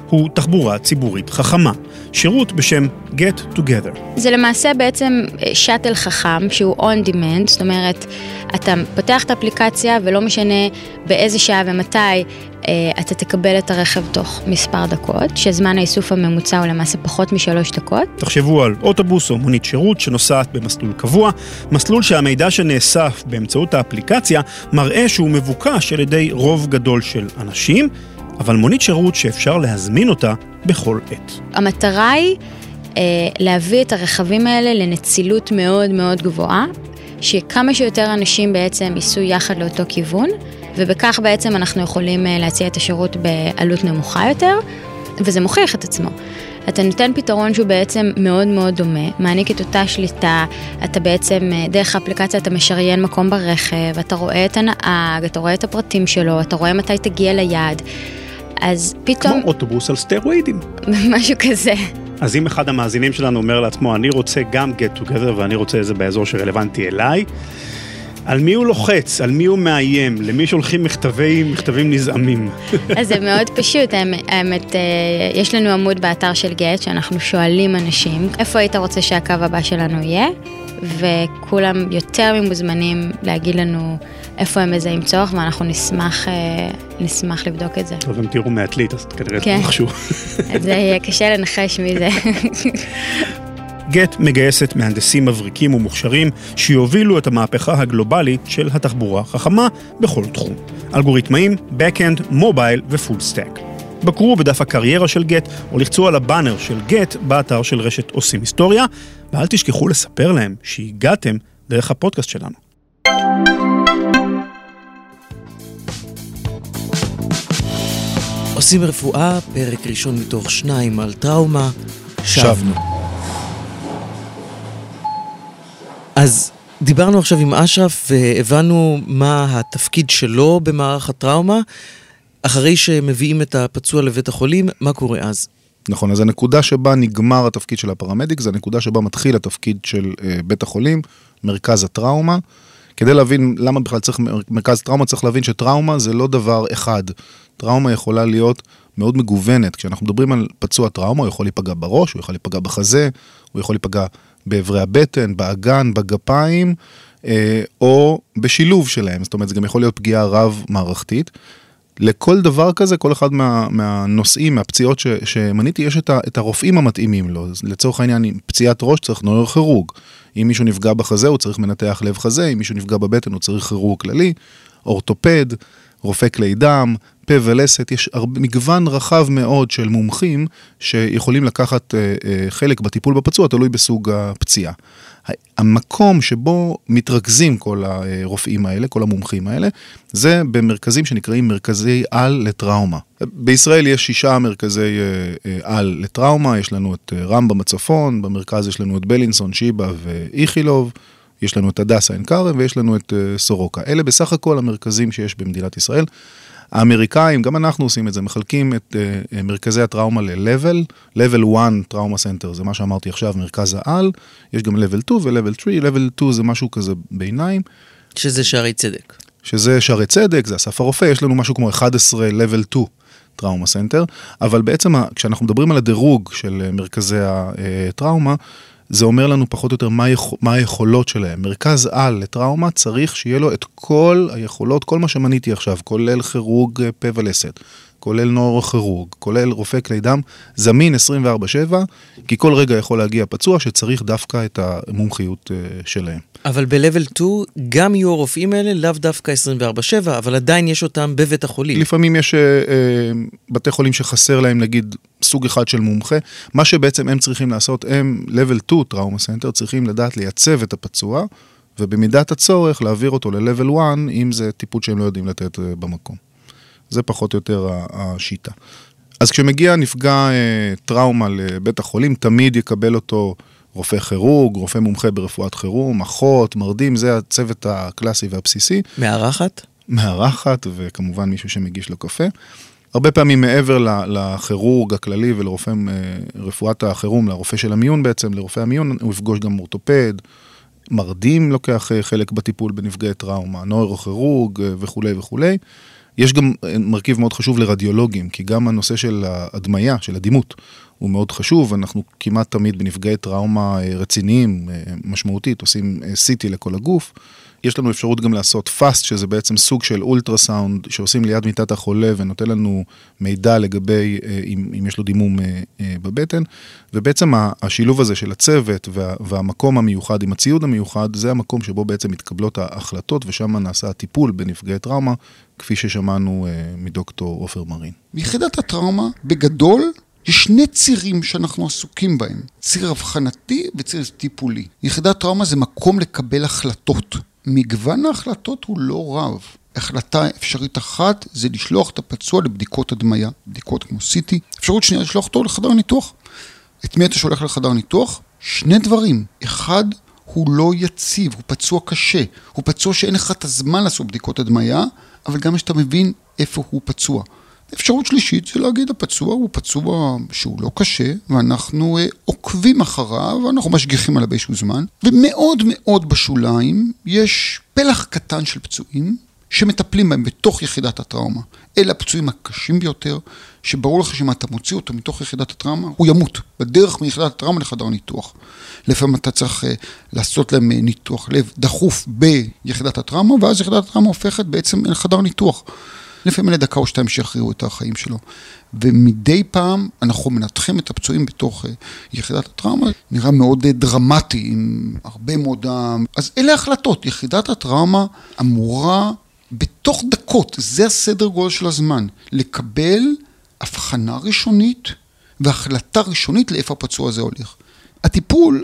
הוא תחבורה ציבורית חכמה, שירות בשם Get Together. זה למעשה בעצם שטל חכם שהוא on demand, זאת אומרת, אתה פותח את האפליקציה ולא משנה באיזה שעה ומתי אתה תקבל את הרכב תוך מספר דקות, שזמן האיסוף הממוצע הוא למעשה פחות מ3 דקות. תחשבו על אוטובוס או מונית שירות שנוסעת במסלול קבוע, מסלול שהמידע שנאסף באמצעות האפליקציה מראה שהוא מבוקש על ידי רוב גדול של אנשים, אבל מונית שירות שאפשר להזמין אותה בכל עת. המטרה היא להביא את הרכבים האלה לנצילות מאוד מאוד גבוהה, שכמה שיותר אנשים בעצם ייסעו יחד לאותו כיוון, ובכך בעצם אנחנו יכולים להציע את השירות בעלות נמוכה יותר, וזה מוכיח את עצמו. אתה נותן פתרון שהוא בעצם מאוד מאוד דומה, מעניק את אותה שליטה, אתה בעצם דרך האפליקציה אתה משריין מקום ברכב, אתה רואה את הנהג, אתה רואה את הפרטים שלו, אתה רואה מתי תגיע ליעד, אז פתאום... כמו אוטובוס על סטרואידים. משהו כזה. אז אם אחד המאזינים שלנו אומר לעצמו, אני רוצה גם Get Together ואני רוצה את זה באזור שרלוונטי אליי, על מי הוא לוחץ? על מי הוא מאיים? למי שולחים מכתבים נזעמים? אז זה מאוד פשוט. האמת, יש לנו עמוד באתר של גט שאנחנו שואלים אנשים, איפה היית רוצה שהקו הבא שלנו יהיה? וכולם יותר ממוזמנים להגיד לנו איפה הם מזהים צורך, ואנחנו נשמח לבדוק את זה. טוב, אם תראו מעטלית, אז כנראה תנחשו. אז זה יהיה קשה לנחש מי זה. גט מגייסת מהנדסים מבריקים ומוכשרים שיובילו את המהפכה הגלובלית של התחבורה החכמה בכל תחום. אלגוריתמאים, Backend, מובייל ופול סטאק. בקרו בדף הקריירה של גט או לחצו על הבאנר של גט באתר של רשת עושים היסטוריה, ואל תשכחו לספר להם שהגעתם דרך הפודקאסט שלנו. עושים רפואה, פרק ראשון מתוך 2 על טראומה, שבנו. אז דיברנו עכשיו עם אשרף והבנו מה התפקיד שלו במערך הטראומה. אחרי שמביאים את הפצוע לבית החולים, מה קורה אז? נכון, אז הנקודה שבה נגמר התפקיד של הפרמדיק, זה הנקודה שבה מתחיל התפקיד של בית החולים, מרכז הטראומה. כדי להבין למה בכלל צריך מרכז טראומה, צריך להבין שטראומה זה לא דבר אחד. טראומה יכולה להיות מאוד מגוונת. כשאנחנו מדברים על פצוע טראומה, הוא יכול להיפגע בראש, הוא יכול להיפגע בחזה, הוא יכול להיפגע בעברי הבטן, באגן, בגפיים, או בשילוב שלהם. זאת אומרת, זה גם יכול להיות פגיעה רב מערכתית. לכל דבר כזה, כל אחד מהנושאים, מהפציעות שמניתי, יש את הרופאים המתאימים לו. לצורך העניין, עם פציעת ראש צריך נוירוכירורג. אם מישהו נפגע בחזה, הוא צריך מנתח לב חזה, אם מישהו נפגע בבטן, הוא צריך כירורג כללי, אורתופד, רופא כלי דם, פה ולסת, יש מגוון רחב מאוד של מומחים שיכולים לקחת חלק בטיפול בפצוע, תלוי בסוג הפציעה. המקום שבו מתרכזים כל הרופאים האלה, כל המומחים האלה, זה במרכזים שנקראים מרכזי על לטראומה. בישראל יש 6 מרכזי על לטראומה, יש לנו את רמב"ם בצפון, במרכז יש לנו את בלינסון, שיבא ואיכילוב, יש לנו את הדסה עין כרם ויש לנו את סורוקה. אלה בסך הכל המרכזים שיש במדינת ישראל. האמריקאים, גם אנחנו עושים את זה, מחלקים את מרכזי הטראומה ל-level 1 טראומה סנטר, זה מה שאמרתי עכשיו, מרכז העל, יש גם level 2 ו-level 3, level 2 זה משהו כזה ביניים. שזה שערי צדק. שזה שערי צדק, זה אסף הרופא, יש לנו משהו כמו 11 level 2 טראומה סנטר, אבל בעצם כשאנחנו מדברים על הדירוג של מרכזי הטראומה, זה אומר לנו פחות או יותר מה היכולות שלהם. מרכז על לטראומה צריך שיהיה לו את כל היכולות, כל מה שמניתי עכשיו, כולל כירורג פה ולסת, כולל נוירוכירורג, כולל רופא כלי דם, זמין 24/7, כי כל רגע יכול להגיע פצוע שצריך דווקא את המומחיות שלהם. אבל ב-level 2 גם יהיו הרופאים האלה לאו דווקא 24/7, אבל עדיין יש אותם בבית החולים. לפעמים יש בתי חולים שחסר להם, נגיד, סוג אחד של מומחה. מה שבעצם הם צריכים לעשות, הם level 2 טראומה סנטר, צריכים לדעת לייצב את הפצוע, ובמידת הצורך להעביר אותו ל-level 1, אם זה טיפול שהם לא יודעים לתת במקום. זה פחות או יותר השיטה. אז כשמגיע נפגע טראומה לבית החולים, תמיד יקבל אותו רופא כירורג, רופא מומחה ברפואת חירום, אחות, מרדים, זה הצוות הקלאסי והבסיסי. מארחת? מארחת, וכמובן מישהו שמגיש לו קפה. הרבה פעמים מעבר לכירורג הכללי ולרופא רפואת החירום, לרופא של המיון בעצם, לרופא המיון, הוא יפגוש גם אורתופד, מרדים לוקח חלק בטיפול בנפגעי טראומה, נוירוכירורג וכו' וכו'. יש גם מרכיב מאוד חשוב לרדיולוגים, כי גם הנושא של ההדמיה, של הדימות, הוא מאוד חשוב. אנחנו כמעט תמיד בנפגעי טראומה רציניים, משמעותית, עושים CT לכל הגוף. יש לנו אפשרות גם לעשות פאסט, שזה בעצם סוג של אולטרסאונד, שעושים ליד מיטת החולה, ונותן לנו מידע לגבי אם יש לו דימום בבטן, ובעצם השילוב הזה של הצוות והמקום המיוחד עם הציוד המיוחד, זה המקום שבו בעצם מתקבלות ההחלטות, ושם נעשה הטיפול בנפגעי טראומה, כפי ששמענו מדוקטור עופר מרין. ביחידת הטראומה, בגדול, יש שני צירים שאנחנו עסוקים בהם, ציר הבחנתי וציר טיפולי. יחידת טראומה זה מקום לקבל החלטות. מגוון ההחלטות הוא לא רב. החלטה אפשרית אחת זה לשלוח את הפצוע לבדיקות הדמיה, בדיקות כמו CT. אפשרות שנייה לשלוח אותו לחדר ניתוח. את מי אתה שולח לחדר ניתוח? שני דברים. אחד, הוא לא יציב, הוא פצוע קשה. הוא פצוע שאין לך את הזמן לעשות בדיקות הדמיה, אבל גם שאתה מבין איפה הוא פצוע. אפשרות שלישית זה להגיד הפצוע הוא פצוע שהוא לא קשה, ואנחנו עוקבים אחריו, ואנחנו משגיחים עליו באיזשהו זמן, ומאוד מאוד בשוליים יש פלח קטן של פצועים שמטפלים בהם בתוך יחידת הטראומה. אלה הפצועים הקשים ביותר, שברור לך שאם אתה מוציא אותו מתוך יחידת הטראומה, הוא ימות בדרך מיחידת הטראומה לחדר ניתוח. לפעמים אתה צריך לעשות להם ניתוח לב דחוף ביחידת הטראומה, ואז יחידת הטראומה הופכת בעצם לחדר ניתוח. לפעמים לדקה או שתיים שיחרירו את החיים שלו. ומדי פעם אנחנו מנתחים את הפצועים בתוך יחידת הטראומה, נראה מאוד דרמטי, עם הרבה מאוד... אז אלה החלטות, יחידת הטראומה אמורה בתוך דקות, זה הסדר גודל של הזמן, לקבל הבחנה ראשונית והחלטה ראשונית לאיפה הפצוע הזה הולך. הטיפול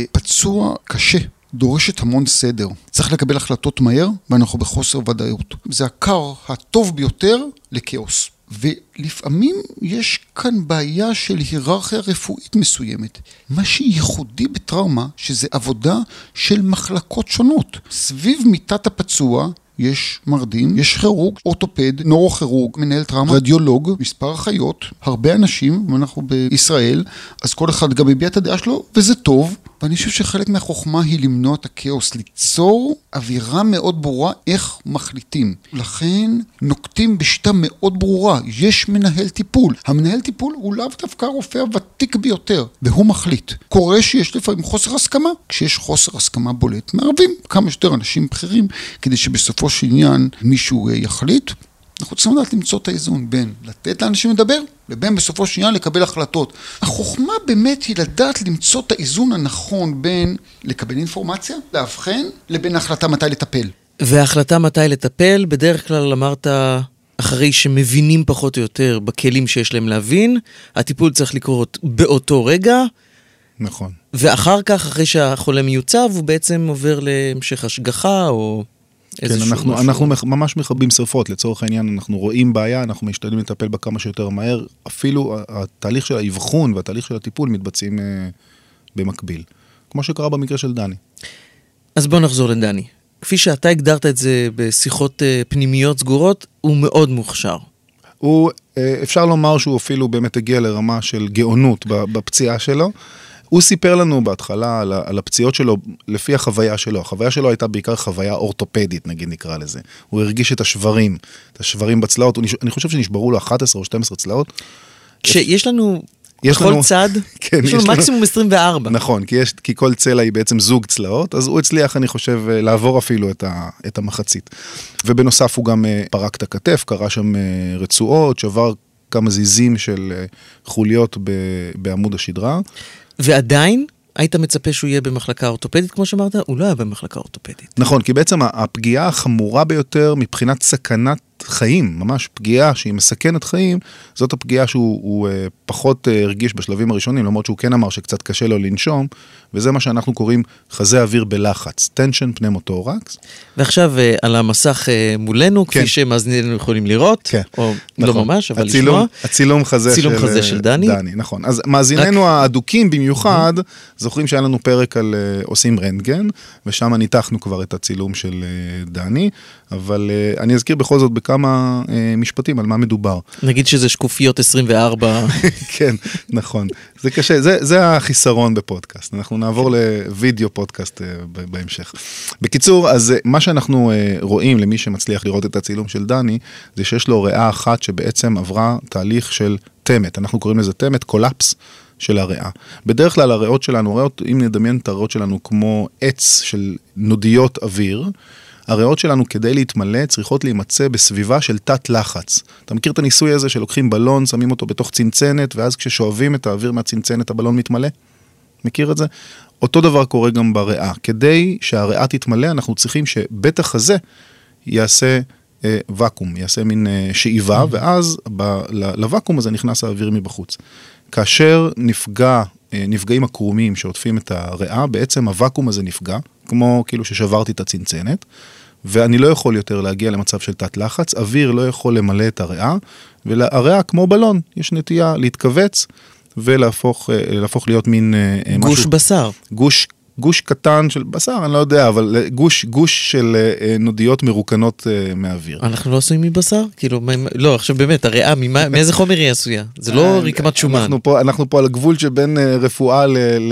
בפצוע קשה, דורשת המון סדר. צריך לקבל החלטות מהר, ואנחנו בחוסר ודאיות. זה הקר הטוב ביותר לכאוס. ולפעמים יש כאן בעיה של היררכיה רפואית מסוימת. מה שייחודי בטראומה, שזה עבודה של מחלקות שונות. סביב מיטת הפצוע, יש מרדים, יש כירורג, אורתופד, נוירוכירורג, מנהל טראומה, רדיולוג, מספר אחיות, הרבה אנשים, ואנחנו בישראל, אז כל אחד גם הביע את הדעה שלו, וזה טוב. ואני חושב שחלק מהחוכמה היא למנוע את הכאוס, ליצור אווירה מאוד ברורה איך מחליטים. לכן נוקטים בשיטה מאוד ברורה, יש מנהל טיפול. המנהל טיפול הוא לאו דווקא הרופא הוותיק ביותר, והוא מחליט. קורה שיש לפעמים חוסר הסכמה, כשיש חוסר הסכמה בולט, מערבים כמה שיותר אנשים בכירים, כדי שבסופו של עניין מישהו יחליט. אנחנו צריכים לדעת למצוא את האיזון בין לתת לאנשים לדבר, לבין בסופו של עניין לקבל החלטות. החוכמה באמת היא לדעת למצוא את האיזון הנכון בין לקבל אינפורמציה, להבחן, לבין ההחלטה מתי לטפל. וההחלטה מתי לטפל, בדרך כלל אמרת, אחרי שמבינים פחות או יותר בכלים שיש להם להבין, הטיפול צריך לקרות באותו רגע. נכון. ואחר כך, אחרי שהחולה מיוצב, הוא בעצם עובר להמשך השגחה או... כן, אנחנו ממש מכבים שרפות, לצורך העניין אנחנו רואים בעיה, אנחנו משתדלים לטפל בה כמה שיותר מהר, אפילו התהליך של האבחון והתהליך של הטיפול מתבצעים במקביל, כמו שקרה במקרה של דני. אז בוא נחזור לדני. כפי שאתה הגדרת את זה בשיחות פנימיות סגורות, הוא מאוד מוכשר. אפשר לומר שהוא אפילו באמת הגיע לרמה של גאונות בפציעה שלו, הוא סיפר לנו בהתחלה על הפציעות שלו, לפי החוויה שלו. החוויה שלו הייתה בעיקר חוויה אורתופדית, נגיד נקרא לזה. הוא הרגיש את השברים בצלעות. אני חושב שנשברו לו 11 או 12 צלעות. שיש לנו בכל צד, יש לנו מקסימום 24. נכון, כי כל צלע היא בעצם זוג צלעות, אז הוא הצליח, אני חושב, לעבור אפילו את המחצית. ובנוסף הוא גם פרק את הכתף, קרא שם רצועות, שבר כמה זיזים של חוליות בעמוד השדרה. ועדיין, היית מצפה שהוא יהיה במחלקה אורתופדית, כמו שאמרת? הוא לא היה במחלקה אורתופדית. נכון, כי בעצם הפגיעה החמורה ביותר מבחינת סכנת חיים, ממש פגיעה שהיא מסכנת חיים, זאת הפגיעה שהוא פחות הרגיש בשלבים הראשונים, למרות שהוא כן אמר שקצת קשה לו לנשום, וזה מה שאנחנו קוראים חזה אוויר בלחץ, טנשן פנמוטורקס. ועכשיו על המסך מולנו, כפי שמאזינינו יכולים לראות, או לא ממש, אבל לשמוע. הצילום חזה של דני. נכון, אז מאזינינו האדוקים במיוחד, זוכרים שהיה לנו פרק על עושים רנטגן, ושם ניתחנו כבר את הצילום של דני, אבל אני אזכיר בכל זאת בכמה משפטים על מה מדובר. נגיד שזה שקופיות 24. כן, נכון. זה קשה, זה החיסרון בפודקאסט. אנחנו נעבור לוידאו פודקאסט בהמשך. בקיצור, אז מה שאנחנו רואים למי שמצליח לראות את הצילום של דני, זה שיש לו ריאה אחת שבעצם עברה תהליך של תמת. אנחנו קוראים לזה תמת, קולאפס של הריאה. בדרך כלל הריאות שלנו, אם נדמיין את הריאות שלנו כמו עץ של נודיות אוויר, הריאות שלנו כדי להתמלא צריכות להימצא בסביבה של תת לחץ. אתה מכיר את הניסוי הזה שלוקחים בלון, שמים אותו בתוך צנצנת, ואז כששואבים את האוויר מהצנצנת הבלון מתמלא? מכיר את זה? אותו דבר קורה גם בריאה. כדי שהריאה תתמלא, אנחנו צריכים שבית החזה יעשה וקום, יעשה מין שאיבה, ואז לוואקום הזה נכנס האוויר מבחוץ. כאשר נפגעים הקרומים שעוטפים את הריאה, בעצם הוואקום הזה נפגע, כמו כאילו ששברתי את הצנצנת, ואני לא יכול יותר להגיע למצב של תת לחץ, אוויר לא יכול למלא את הריאה, והריאה כמו בלון, יש נטייה להתכווץ, ולהפוך להיות מין גוש משהו, בשר. גוש קטן של בשר, אני לא יודע, אבל גוש של נודיות מרוקנות מהאוויר. אנחנו לא עשויים מבשר? כאילו, לא, עכשיו באמת, הריאה, מאיזה חומר היא עשויה? זה לא רקמת שומן. אנחנו פה על הגבול שבין רפואה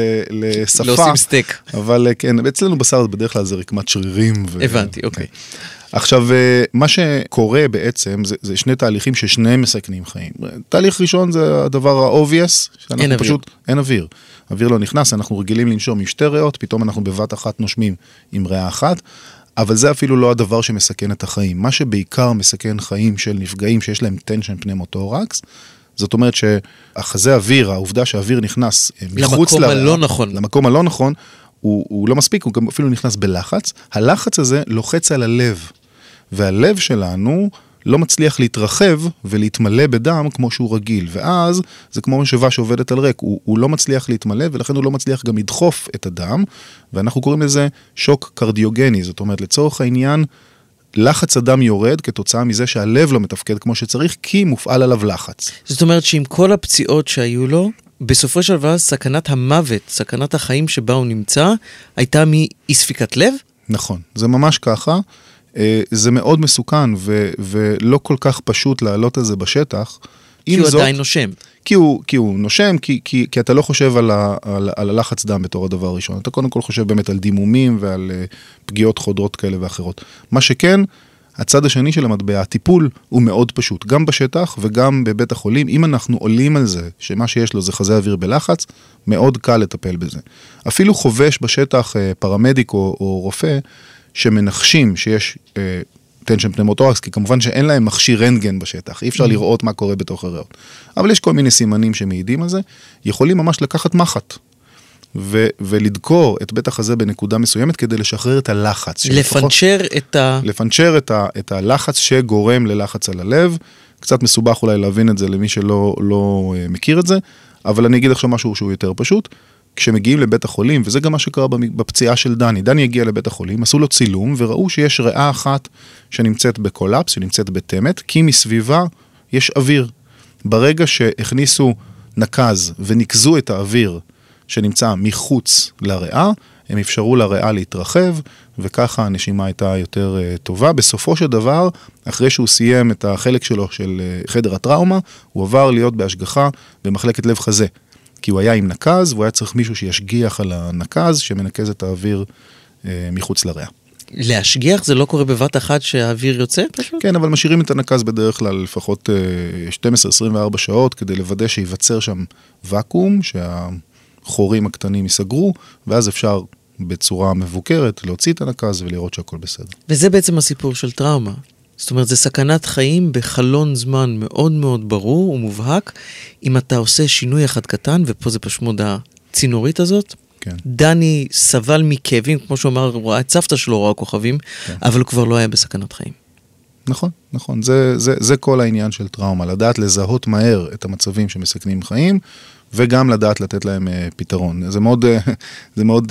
לשפה. לא עושים סטייק. אבל כן, אצלנו בשר בדרך כלל זה רקמת שרירים. הבנתי, אוקיי. עכשיו, מה שקורה בעצם, זה שני תהליכים ששניהם מסכנים חיים. תהליך ראשון זה הדבר האובייס, שאנחנו פשוט, אין אוויר. אוויר לא נכנס, אנחנו רגילים לנשום עם שתי ריאות, פתאום אנחנו בבת אחת נושמים עם ריאה אחת, אבל זה אפילו לא הדבר שמסכן את החיים. מה שבעיקר מסכן חיים של נפגעים שיש להם טנשן פנמוטורקס, זאת אומרת שהחזה אוויר, העובדה שהאוויר נכנס מחוץ למקום הלא נכון, הוא לא מספיק, הוא גם אפילו נכנס בלחץ. הלחץ הזה לוחץ על הלב, והלב שלנו לא מצליח להתרחב ולהתמלא בדם כמו שהוא רגיל, ואז זה כמו משאבה שעובדת על ריק, הוא לא מצליח להתמלא, ולכן הוא לא מצליח גם לדחוף את הדם, ואנחנו קוראים לזה שוק קרדיוגני, זאת אומרת לצורך העניין, לחץ הדם יורד כתוצאה מזה שהלב לא מתפקד כמו שצריך, כי מופעל עליו לחץ. זאת אומרת שעם כל הפציעות שהיו לו, בסופו של דבר סכנת המוות, סכנת החיים שבה הוא נמצא, הייתה מאי ספיקת לב? נכון, זה ממש ככה. זה מאוד מסוכן ולא כל כך פשוט לעלות את זה בשטח. כי הוא עדיין נושם. כי הוא נושם, כי אתה לא חושב על הלחץ דם בתור הדבר הראשון. אתה קודם כל חושב באמת על דימומים ועל פגיעות חודרות כאלה ואחרות. מה שכן, הצד השני של המטבע, הטיפול הוא מאוד פשוט. גם בשטח וגם בבית החולים, אם אנחנו עולים על זה, שמה שיש לו זה חזה אוויר בלחץ, מאוד קל לטפל בזה. אפילו חובש בשטח, פרמדיק או רופא, שמנחשים שיש טנשן פנמוטורקס, כי כמובן שאין להם מכשיר רנטגן בשטח, אי אפשר לראות מה קורה בתוך הריאות. אבל יש כל מיני סימנים שמעידים על זה, יכולים ממש לקחת מחט, ולדקור את בית החזה בנקודה מסוימת, כדי לשחרר את הלחץ. לפנצ'ר את הלחץ שגורם ללחץ על הלב, קצת מסובך אולי להבין את זה למי שלא מכיר את זה, אבל אני אגיד עכשיו משהו שהוא יותר פשוט, כשמגיעים לבית החולים, וזה גם מה שקרה בפציעה של דני. דני הגיע לבית החולים, עשו לו צילום, וראו שיש ריאה אחת שנמצאת בקולאפס, שנמצאת בתמת, כי מסביבה יש אוויר. ברגע שהכניסו נקז ונקזו את האוויר שנמצא מחוץ לריאה, הם אפשרו לריאה להתרחב, וככה הנשימה הייתה יותר טובה. בסופו של דבר, אחרי שהוא סיים את החלק שלו של חדר הטראומה, הוא עבר להיות בהשגחה במחלקת לב חזה. כי הוא היה עם נקז, והוא היה צריך מישהו שישגיח על הנקז, שמנקז את האוויר מחוץ לריאה. להשגיח זה לא קורה בבת אחת שהאוויר יוצא פשוט? כן, אבל משאירים את הנקז בדרך כלל לפחות 12-24 שעות, כדי לוודא שיווצר שם וקום, שהחורים הקטנים ייסגרו, ואז אפשר בצורה מבוקרת להוציא את הנקז ולראות שהכל בסדר. וזה בעצם הסיפור של טראומה. זאת אומרת, זה סכנת חיים בחלון זמן מאוד מאוד ברור ומובהק, אם אתה עושה שינוי אחד קטן, ופה זה פשוט הצינורית הזאת. כן. דני סבל מכאבים, כמו שהוא אמר, הוא ראה את סבתא שלו, ראה כוכבים, כן. אבל הוא כבר לא היה בסכנת חיים. נכון, נכון. זה כל העניין של טראומה, לדעת לזהות מהר את המצבים שמסכנים חיים, וגם לדעת לתת להם פתרון. זה מאוד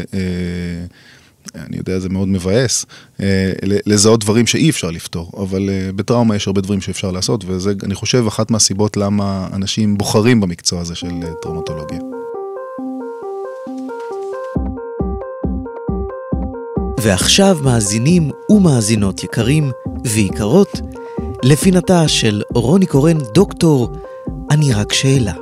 אני יודע, זה מאוד מבאס, לזהות דברים שאי אפשר לפתור, אבל בטראומה יש הרבה דברים שאפשר לעשות, וזה, אני חושב, אחת מהסיבות למה אנשים בוחרים במקצוע הזה של טראומטולוגיה. ועכשיו מאזינים ומאזינות יקרים ויקרות, לפינתה של רוני קורן, דוקטור, אני רק שאלה.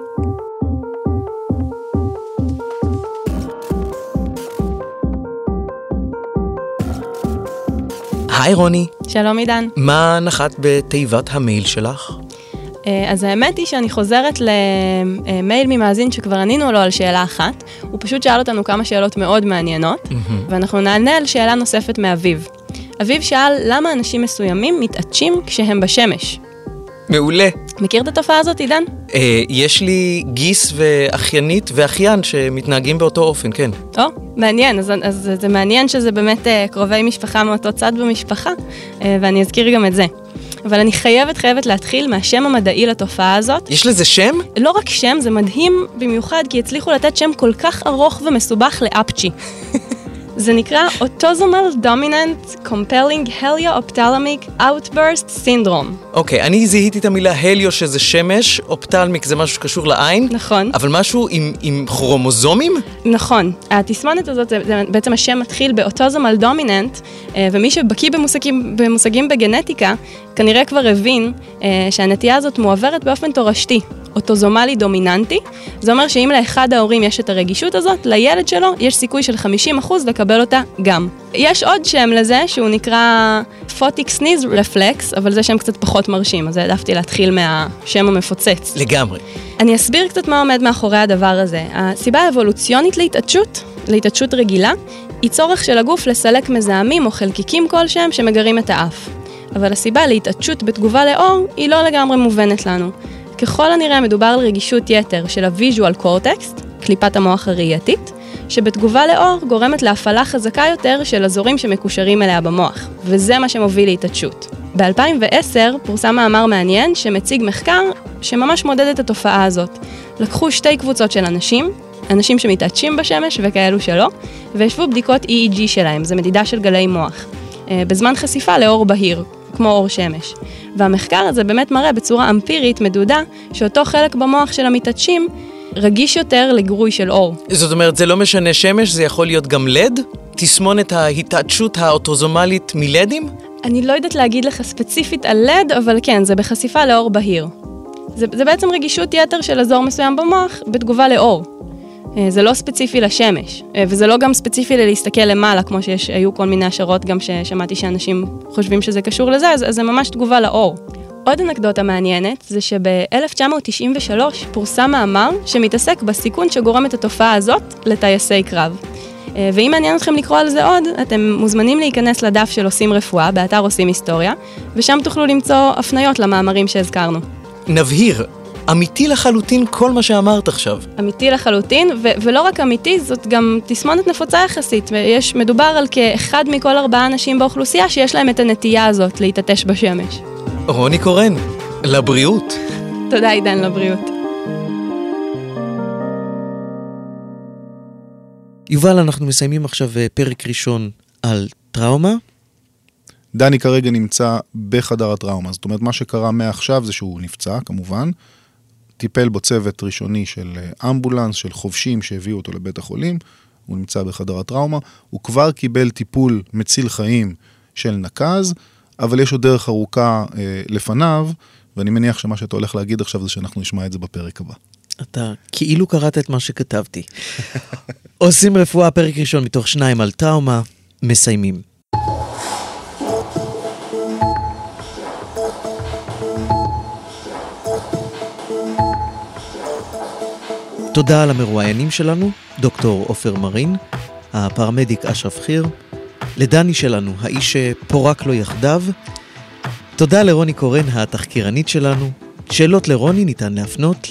היי רוני. שלום עידן. מה נחת בתיבת המייל שלך? אז האמת היא שאני חוזרת למייל ממאזין שכבר ענינו לו על שאלה אחת. הוא פשוט שאל אותנו כמה שאלות מאוד מעניינות, ואנחנו נענה על שאלה נוספת מאביב. אביב שאל למה אנשים מסוימים מתעטשים כשהם בשמש. מעולה. מכיר את התופעה הזאת, עידן? יש לי גיס ואחיינית ואחיין שמתנהגים באותו אופן, כן. מעניין, אז זה מעניין שזה באמת קרובי משפחה מאותו צד במשפחה, ואני אזכיר גם את זה. אבל אני חייבת להתחיל מהשם המדעי לתופעה הזאת. יש לזה שם? לא רק שם, זה מדהים במיוחד, כי הצליחו לתת שם כל כך ארוך ומסובך לאפצ'י. זה נקרא Autosomal Dominant Compelling Helio-Ophthalmic Outburst Syndrome. אוקיי, אני זיהיתי את המילה הליו שזה שמש, אופטלמיק זה משהו שקשור לעין. נכון. אבל משהו עם כרומוזומים? נכון. התסמונת הזאת, זה בעצם השם מתחיל ב-Autosomal Dominant, ומי שבקיא במושגים בגנטיקה, כנראה כבר הבין שהנטייה הזאת מועברת באופן תורשתי. אוטוזומלי דומיננטי, זה אומר שאם לאחד ההורים יש את הרגישות הזאת, לילד שלו יש סיכוי של 50% לקבל אותה גם. יש עוד שם לזה שהוא נקרא Photic Sneeze Reflex, אבל זה שם קצת פחות מרשים, אז העדפתי להתחיל מהשם המפוצץ. לגמרי. אני אסביר קצת מה עומד מאחורי הדבר הזה. הסיבה האבולוציונית להתעטשות רגילה, היא צורך של הגוף לסלק מזהמים או חלקיקים כלשהם שמגרים את האף. אבל הסיבה להתעטשות בתגובה לאור היא לא לגמרי מובנת לנו. ככל הנראה מדובר על רגישות יתר של הוויז'ואל קורטקס, קליפת המוח הראייתית, שבתגובה לאור גורמת להפעלה חזקה יותר של אזורים שמקושרים אליה במוח, וזה מה שמוביל להתעטשות. ב-2010 פורסם מאמר מעניין שמציג מחקר שממש מודד את התופעה הזאת. לקחו שתי קבוצות של אנשים שמתעטשים בשמש וכאלו שלא, וישבו בדיקות EEG שלהם, זה מדידה של גלי מוח, בזמן חשיפה לאור בהיר, כמו אור שמש. והמחקר הזה באמת מראה בצורה אמפירית מדודה שאותו חלק במוח של המתעטשים רגיש יותר לגרוי של אור. זאת אומרת, זה לא משנה שמש, זה יכול להיות גם לד? תסמונת ההתעטשות האוטוזומלית מלדים? אני לא יודעת להגיד לך ספציפית על לד, אבל כן, זה בחשיפה לאור בהיר. זה בעצם רגישות יתר של אזור מסוים במוח בתגובה לאור. זה לא ספציפי לשמש, וזה לא גם ספציפי להסתכל למעלה, כמו שהיו כל מיני השערות גם ששמעתי שאנשים חושבים שזה קשור לזה, אז זה ממש תגובה לאור. עוד אנקדוטה מעניינת זה שב-1993 פורסם מאמר שמתעסק בסיכון שגורם את התופעה הזאת לטייסי קרב. ואם מעניין אתכם לקרוא על זה עוד, אתם מוזמנים להיכנס לדף של עושים רפואה, באתר עושים היסטוריה, ושם תוכלו למצוא הפניות למאמרים שהזכרנו. נבהיר, אמיתי לחלוטין כל מה שאמרת עכשיו. אמיתי לחלוטין, ולא רק אמיתי, זאת גם תסמונת נפוצה יחסית. מדובר על כאחד מכל 4 אנשים באוכלוסייה שיש להם את הנטייה הזאת להתעטש בשמש. רוני קורן, לבריאות. תודה עידן, לבריאות. יובל, אנחנו מסיימים עכשיו פרק ראשון על טראומה. דני כרגע נמצא בחדר הטראומה, זאת אומרת, מה שקרה מעכשיו זה שהוא נפצע, כמובן, טיפל בו צוות ראשוני של אמבולנס, של חובשים שהביאו אותו לבית החולים, הוא נמצא בחדר הטראומה, הוא כבר קיבל טיפול מציל חיים של נקז, אבל יש עוד דרך ארוכה לפניו, ואני מניח שמה שאתה הולך להגיד עכשיו זה שאנחנו נשמע את זה בפרק הבא. אתה כאילו קראת את מה שכתבתי. עושים רפואה, פרק ראשון מתוך 2 על טראומה, מסיימים. תודה על המרואיינים שלנו, דוקטור עופר מרין, הפרמדיק אשרף חיר, לדני שלנו, האיש שפורק לו יחדיו, תודה לרוני קורן, התחקירנית שלנו. שאלות לרוני ניתן להפנות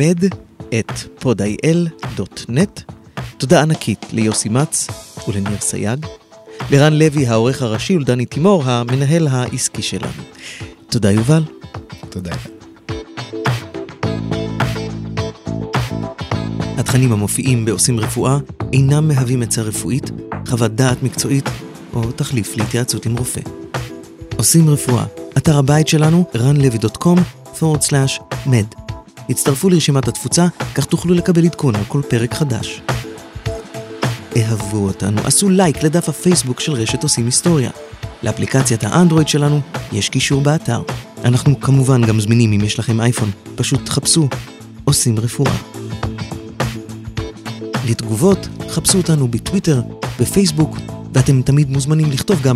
med@podil.net. תודה ענקית ליוסי מצ ולניר סייג, לרן לוי העורך הראשי ולדני תימור המנהל העסקי שלנו. תודה יובל. תודה. התכנים המופיעים בעושים רפואה אינם מהווים עצה רפואית, חוות דעת מקצועית או תחליף להתייעצות עם רופא. עושים רפואה, אתר הבית שלנו ranlevy.com/med. הצטרפו לרשימת התפוצה, כך תוכלו לקבל עדכון על כל פרק חדש. אהבו אותנו, עשו לייק לדף הפייסבוק של רשת עושים היסטוריה. לאפליקציית האנדרואיד שלנו יש קישור באתר. אנחנו כמובן גם זמינים אם יש לכם אייפון. פשוט חפשו עושים רפואה. לתגובות, חפשו אותנו בטוויטר, בפייסבוק, ואתם תמיד מוזמנים לכתוב גם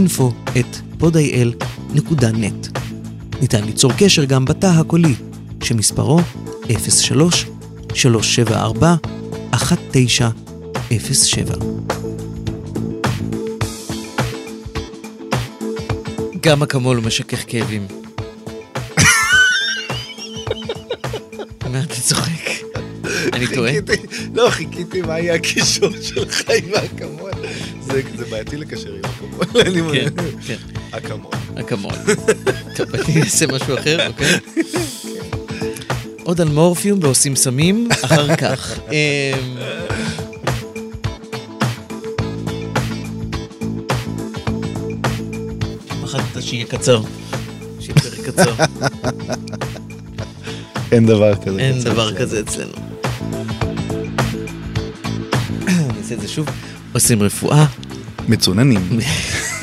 ל-info@podil.net. ניתן ליצור קשר גם בתא הקולי, שמספרו 03-374-1907. גם אקמול הוא משכך כאבים. מה אתה צוחק? אני טועה? לא, חיכיתי מה יהיה הקישור שלך עם האקמול. זה בעייתי לקשר עם אקמול. כן, כן. אקמול. טוב, אני אעשה משהו אחר, אוקיי? עוד על מורפיום ועושים סמים, אחר כך. פחדת שיהיה קצר. שיהיה פרק קצר. אין דבר כזה. אין דבר כזה אצלנו. אני אעשה את זה שוב. עושים רפואה. מצוננים.